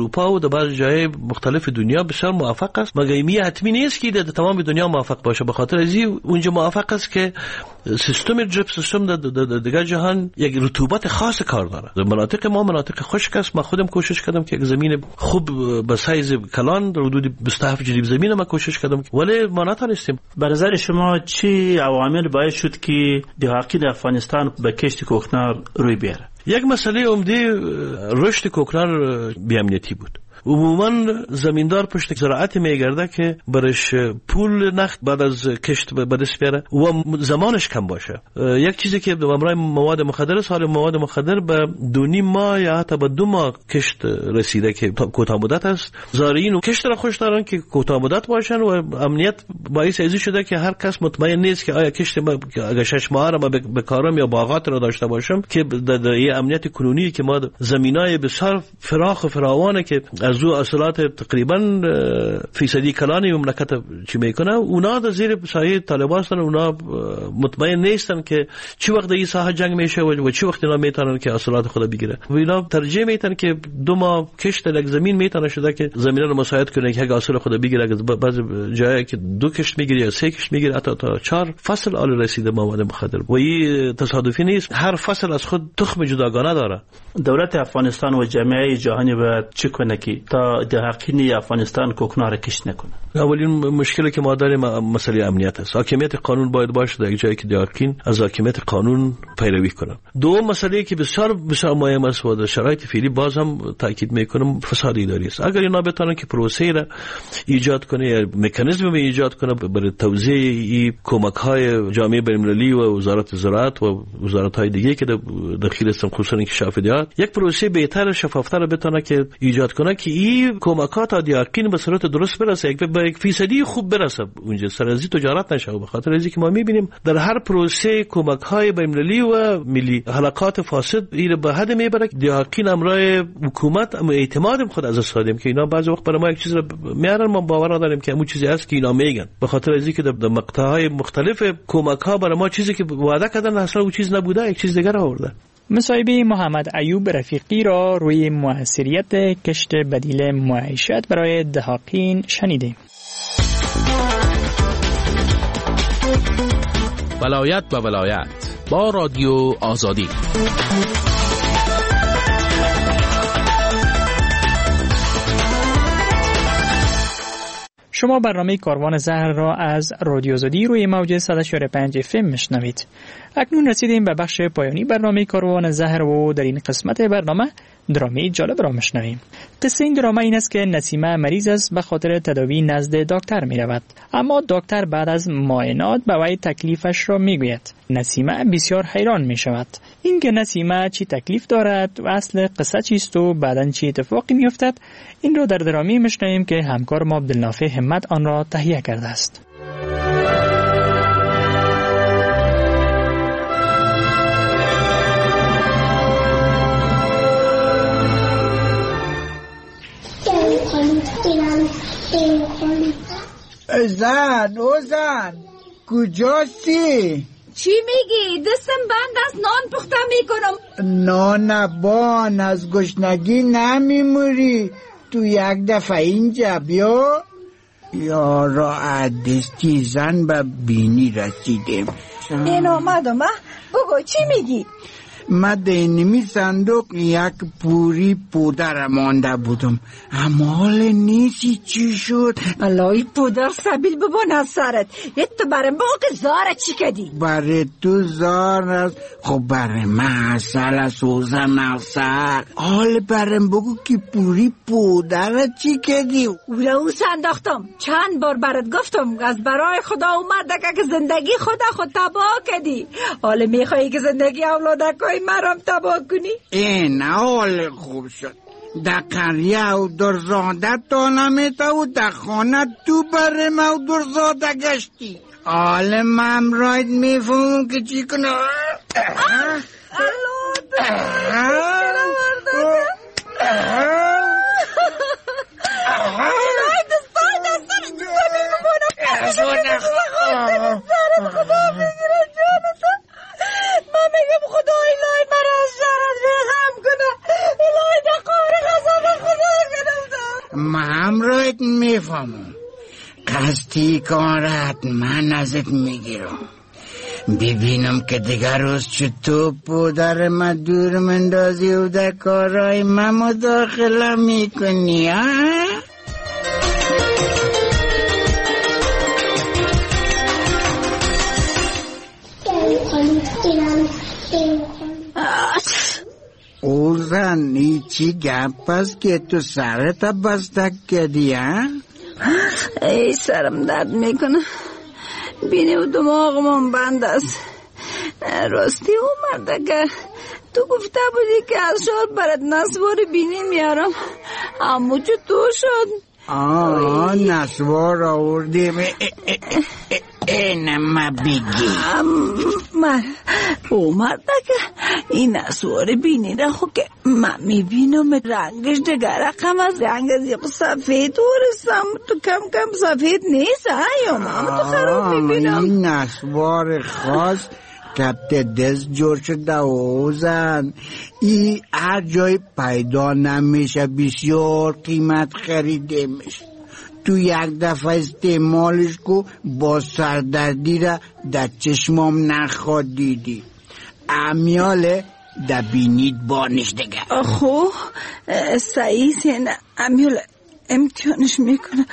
در بعض جای مختلف دنیا بسیار موفق است، مگر می حتمی نیست که در تمام دنیا موفق باشه. به خاطر ازی اونجا موفق است که سیستم دریپ سیستم در دیگر جهان یک رطوبت خاص کار داره. در مناطق ما مناطق خشک است. ما خودم کوشش کردم که یک زمین خوب به سایز کلان در حدود بیست و هفت جریب زمین ما کوشش کردم، ولی ما نتونستیم. به نظر شما چی عوامل باعث شد که دهاقین افغانستان به کشت کوکنار روی بیاره؟ یک مسئله عمده رشد کوکنار بی‌امنیتی بود. عموما زمیندار پشت زراعت میگرده که برش پول نقد بعد از کشت به دست بیاره و زمانش کم باشه. یک چیزی که به همراه مواد مخدر سال مواد مخدر به دو نیم ماه یا حتی به دو ماه کشت رسیده که کوتاه مدت است. زارعین و کشت را خوش دارن که کوتاه مدت باشن و امنیت باعث ازی شده که هر کس مطمئن نیست که آیا کشت ما اگه شش ماه را به کارم یا باغات را داشته باشم که در این امنیت کنونی که ما زمینای بسیار فراخ و فراوانه که از او اصالات تقریبا فیصدی کلانی مملکت چی میکنه، اونا در زیر سایه طالبان هستن. اونا مطمئن نیستن که چی وقت این ساحه جنگ میشه و چی وقت اینا میتونن که اصالات خود بگیره. و اینا ترجیح میتن که دو ماه کشت یک زمین میتونه شده که زمین رو مساعد کنه که اصال خود بگیره. بعضی جایی که دو کشت میگیره یا سه کشت میگیره حتی تا چهار فصل آل رسیده مواد مخدر. و این تصادفی نیست، هر فصل از خود تخم جداگانه داره. دولت افغانستان و جامعه جهانی باید چه کنه که تا دهاقین افغانستان کوکنار کشت نکنه؟ اولین مشکلی که ما داریم مسئله امنیت است. حاکمیت قانون باید باشه در یک جایی که دهاقین از حاکمیت قانون پیروی کنن. دوم مسئله که بسیار بسیار مهم است و در شرایط فعلی باز هم تاکید میکنم فساد اداری است. اگر اینا بتونن که پروسه را ایجاد کنه یا مکانیزم ایجاد کنه برای توزیع این کمک‌های جامعه بین‌المللی و وزارت زراعت و وزارت‌های دیگه که داخل هستن خصوصا انکشاف دیات، یک پروسه بهتر شفافتر بتونه که ایجاد کنه که این کمکات دهاقین به صورت درست برسه، یک به یک فیصدی خوب برسه اونجا، سرازی تجارت نشه. به خاطر اینکه که ما می‌بینیم در هر پروسه کمک‌های بین‌المللی و ملی حلقات فاسد این به حد میبره دهاقین امرای حکومت اما اعتماد خود از استادیم که اینا بعضی وقت برای ما یک چیز رو میارن، ما باور نداریم که همون چیزی است که اینا میگن. به خاطر اینکه در مقطع‌های مختلف کمک‌ها برای ما چیزی که وعده کردن اصلا اون چیز نبوده، یک چیز دیگر آورده. مصاحبه محمد ایوب رفیقی را روی موثریت کشت بدیل معیشت برای دهاقین شنیدیم. ولایت به ولایت با رادیو آزادی. شما برنامه کاروان زهر را از رادیو آزادی روی موج صد و چهار و پنج اف ام میشنوید. اکنون رسیدیم به بخش پایانی برنامه کاروان زهر و در این قسمت برنامه درامی جالب را میشنویم. قصه این دراما این است که نسیمه مریض است، به خاطر تداوی نزد دکتر می رود، اما دکتر بعد از معاینات به وی تکلیفش را می گوید. نسیمه بسیار حیران می شود این که نسیمه چی تکلیف دارد و اصل قصه چیست و بعداً چی اتفاقی می افتد. این را در درامی میشنویم که همکار ما عبدالنافع همت آن را تهیه کرده است. زن او زن کجاستی؟ چی میگی؟ دستم بند است، نان پخته میکنم. نان بان از گشنگی نمیموری، تو یک دفعه اینجا بیا. یا را دستی زن به بینی رسیدیم. این آمدم. بگو چی میگی؟ من دینمی صندوق یک پوری پودر مانده بودم، اما حال نیستی چی شد؟ الهی پودر سبیل ببان از سرت. یه تو برای ما که زاره چی کدی؟ برای تو زار است، خب برای من اصل سوزن اصل. حال برای بگو که پوری پودر چی کدی؟ اولا او سنداختم، چند بار برات گفتم از برای خدا اومده که زندگی خدا خود تباه کدی. حال میخوایی که زندگی اولادکای مرام تباه کنی؟ این حال خوب شد. در قریه او درزاده تا نمیتا و در خانه تو بره ما درزاده گشتی. حال من راید میفهمم که چی کنه. الو الهی دستان دستان زمین ببونم خدا بگیره جانتا. من میگم خدا الهی مرا از شرط رحم کنه. الهی در قهر غضب خدا کنم. خامو، قصدی کار حتما ازت میگیرم. ببینم که دیگر روز چطور پودر ما دور مندازی و در کارهای ما مداخله میکنی ها؟ اوزن ای چی گپ است که تو سرت بستک کردی ها؟ ای سرم درد میکنه، بینی و دماغم بند است. راستی او مردکه تو گفته بودی که از شاد برات نسوار بینی میارم، اما چطور شد؟ آه نسوار آوردیم. اینم بگی من او مردکه این نسوار بینی را خو که من میبینم رنگش دیگر رقم از رنگ از سفید ورستم، تو کم کم سفید نیست یا من تو خراب میبینم. این نسوار خاص کبت دست جور شده اوزن، ای هر جای پیدا نمیشه، بسیار قیمت خریده میشه. تو یک دفعه استعمالش کو با سردردی را در چشمام نخواد دیدی، امیال در بینید بانش دیگه. خو سعی سینه امیال امتحانش میکنه.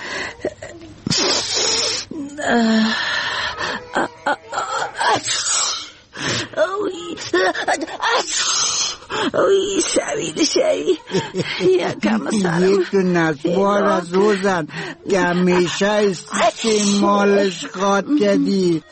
اوی اوی سوید شایی یکم سرم یک نسوار از روزن که همیشه استعمالش خواد کردی.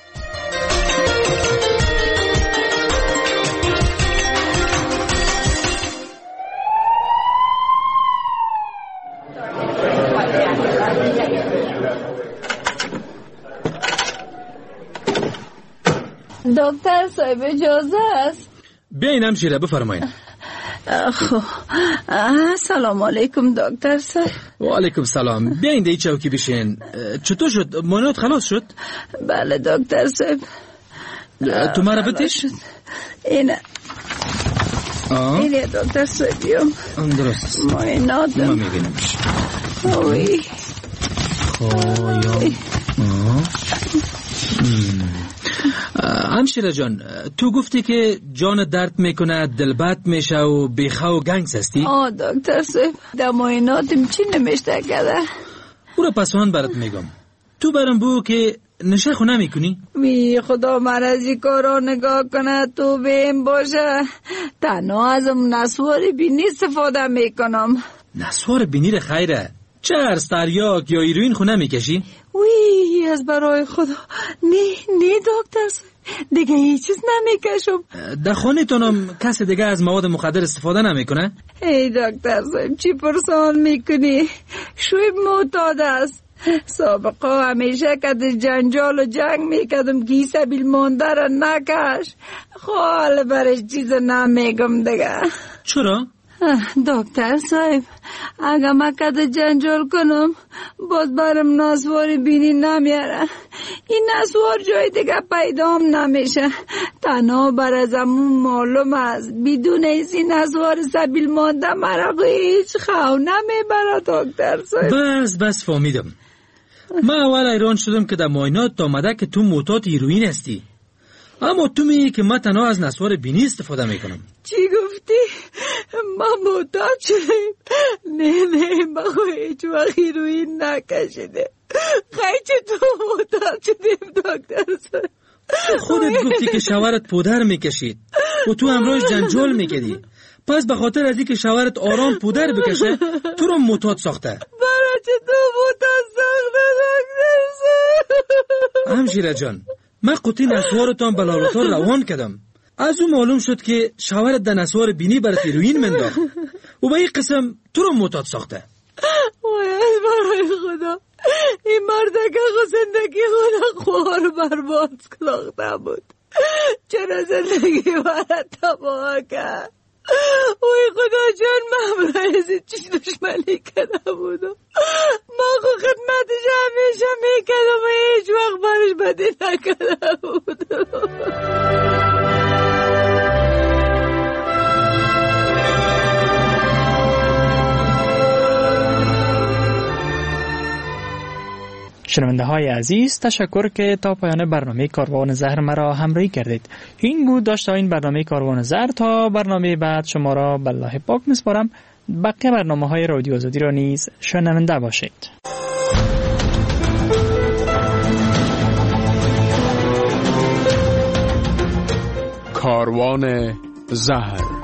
دکتر صاحب اجازه است؟ بیاین همشیره بفرمایین. خب سلام علیکم دکتر صاحب. و علیکم سلام. بیاین دی چوکی بشین. چطور شد؟ مانوت خلاص شد؟ بله دکتر صاحب. تو مرا بتش؟ اینه اینه دکتر صاحبیم. درست ماینات ما میبینمش. اوی خوایا همشیره جان، تو گفتی که جان درد میکنه، دل بد میشه و بیخوا و گنگس هستی؟ آه دکتر صاحب در معایناتم چی نمیشته کرده؟ او را پسوان برات میگم. تو برام بو که نشه خو نمیکنی؟ وی خدا مرزی کارا نگاه کنه تو بیم باشه، تنها ازم نسوار بینی استفاده میکنم. نسوار بینی را خیره، چرس تریاک یا ایروین خو نمیکشی؟ وی از برای خدا نه نه دکتر صاحب، دیگه هیچ چیز نمیکشم. در خانه تونم کسی دیگه از مواد مخدر استفاده نمیکنه؟ ای دکتر صاحب چی پرسان میکنی؟ شویب معتاد است. سابقا همیشه که در جنجال و جنگ میکدم که سبیل مانده را نکش. خال برش چیز نمیگم دیگه. چرا؟ دکتر صاحب اگه من کده جنجال کنم باز برم نسوار بینی نمیاره. این نسوار جای دیگه پیدام نمیشه، تنها بر ازمون معلوم است بدون ایسی نسوار سبیل مانده مرا هیچ خو نمیبره. دکتر صاحب بس بس فهمیدم. من اول ایران شدم که در معاینات آمده که تو معتاد هیروئین هستی، اما تو میگی که من تنها از نسوار بینی استفاده میکنم. چی گفتی؟ من معتاد شدم؟ نه نه من هیچ وقت هیروئین نکشیده. خیلی تو معتاد شدیم دکتر صاحب. خودت گفتی که شوهرت پودر میکشید و تو امروز جنجال میکردی، پس به خاطر از اینکه شوهرت آرام پودر بکشه تو رو معتاد ساخته. برای چه تو معتاد ساخته دکتر صاحب؟ همشیره جان، من قطعی نسوارتان بلالتان روان کردم، از اون معلوم شد که شوهرت در نسوار بینی برات هیروئین منداخت و به این قسم تو رو معتاد ساخته. وای برای خدا این مرد که زندگی خود خوار برباد ساخته بود، چرا زندگی برات تباه کرد؟ وای خدا جان من برای چی دشمنی کرده بودم؟ ما خود خدمتش همیشه میکردم و هیچ وقت برش بدی نکرده بودم. شنونده های عزیز، تشکر که تا پایان برنامه کاروان زهر مرا همراهی کردید. این بود داشته این برنامه کاروان زهر. تا برنامه بعد شما را به الله پاک میسپارم. بقیه برنامه های رادیو آزادی را نیز شنونده باشید. کاروان زهر.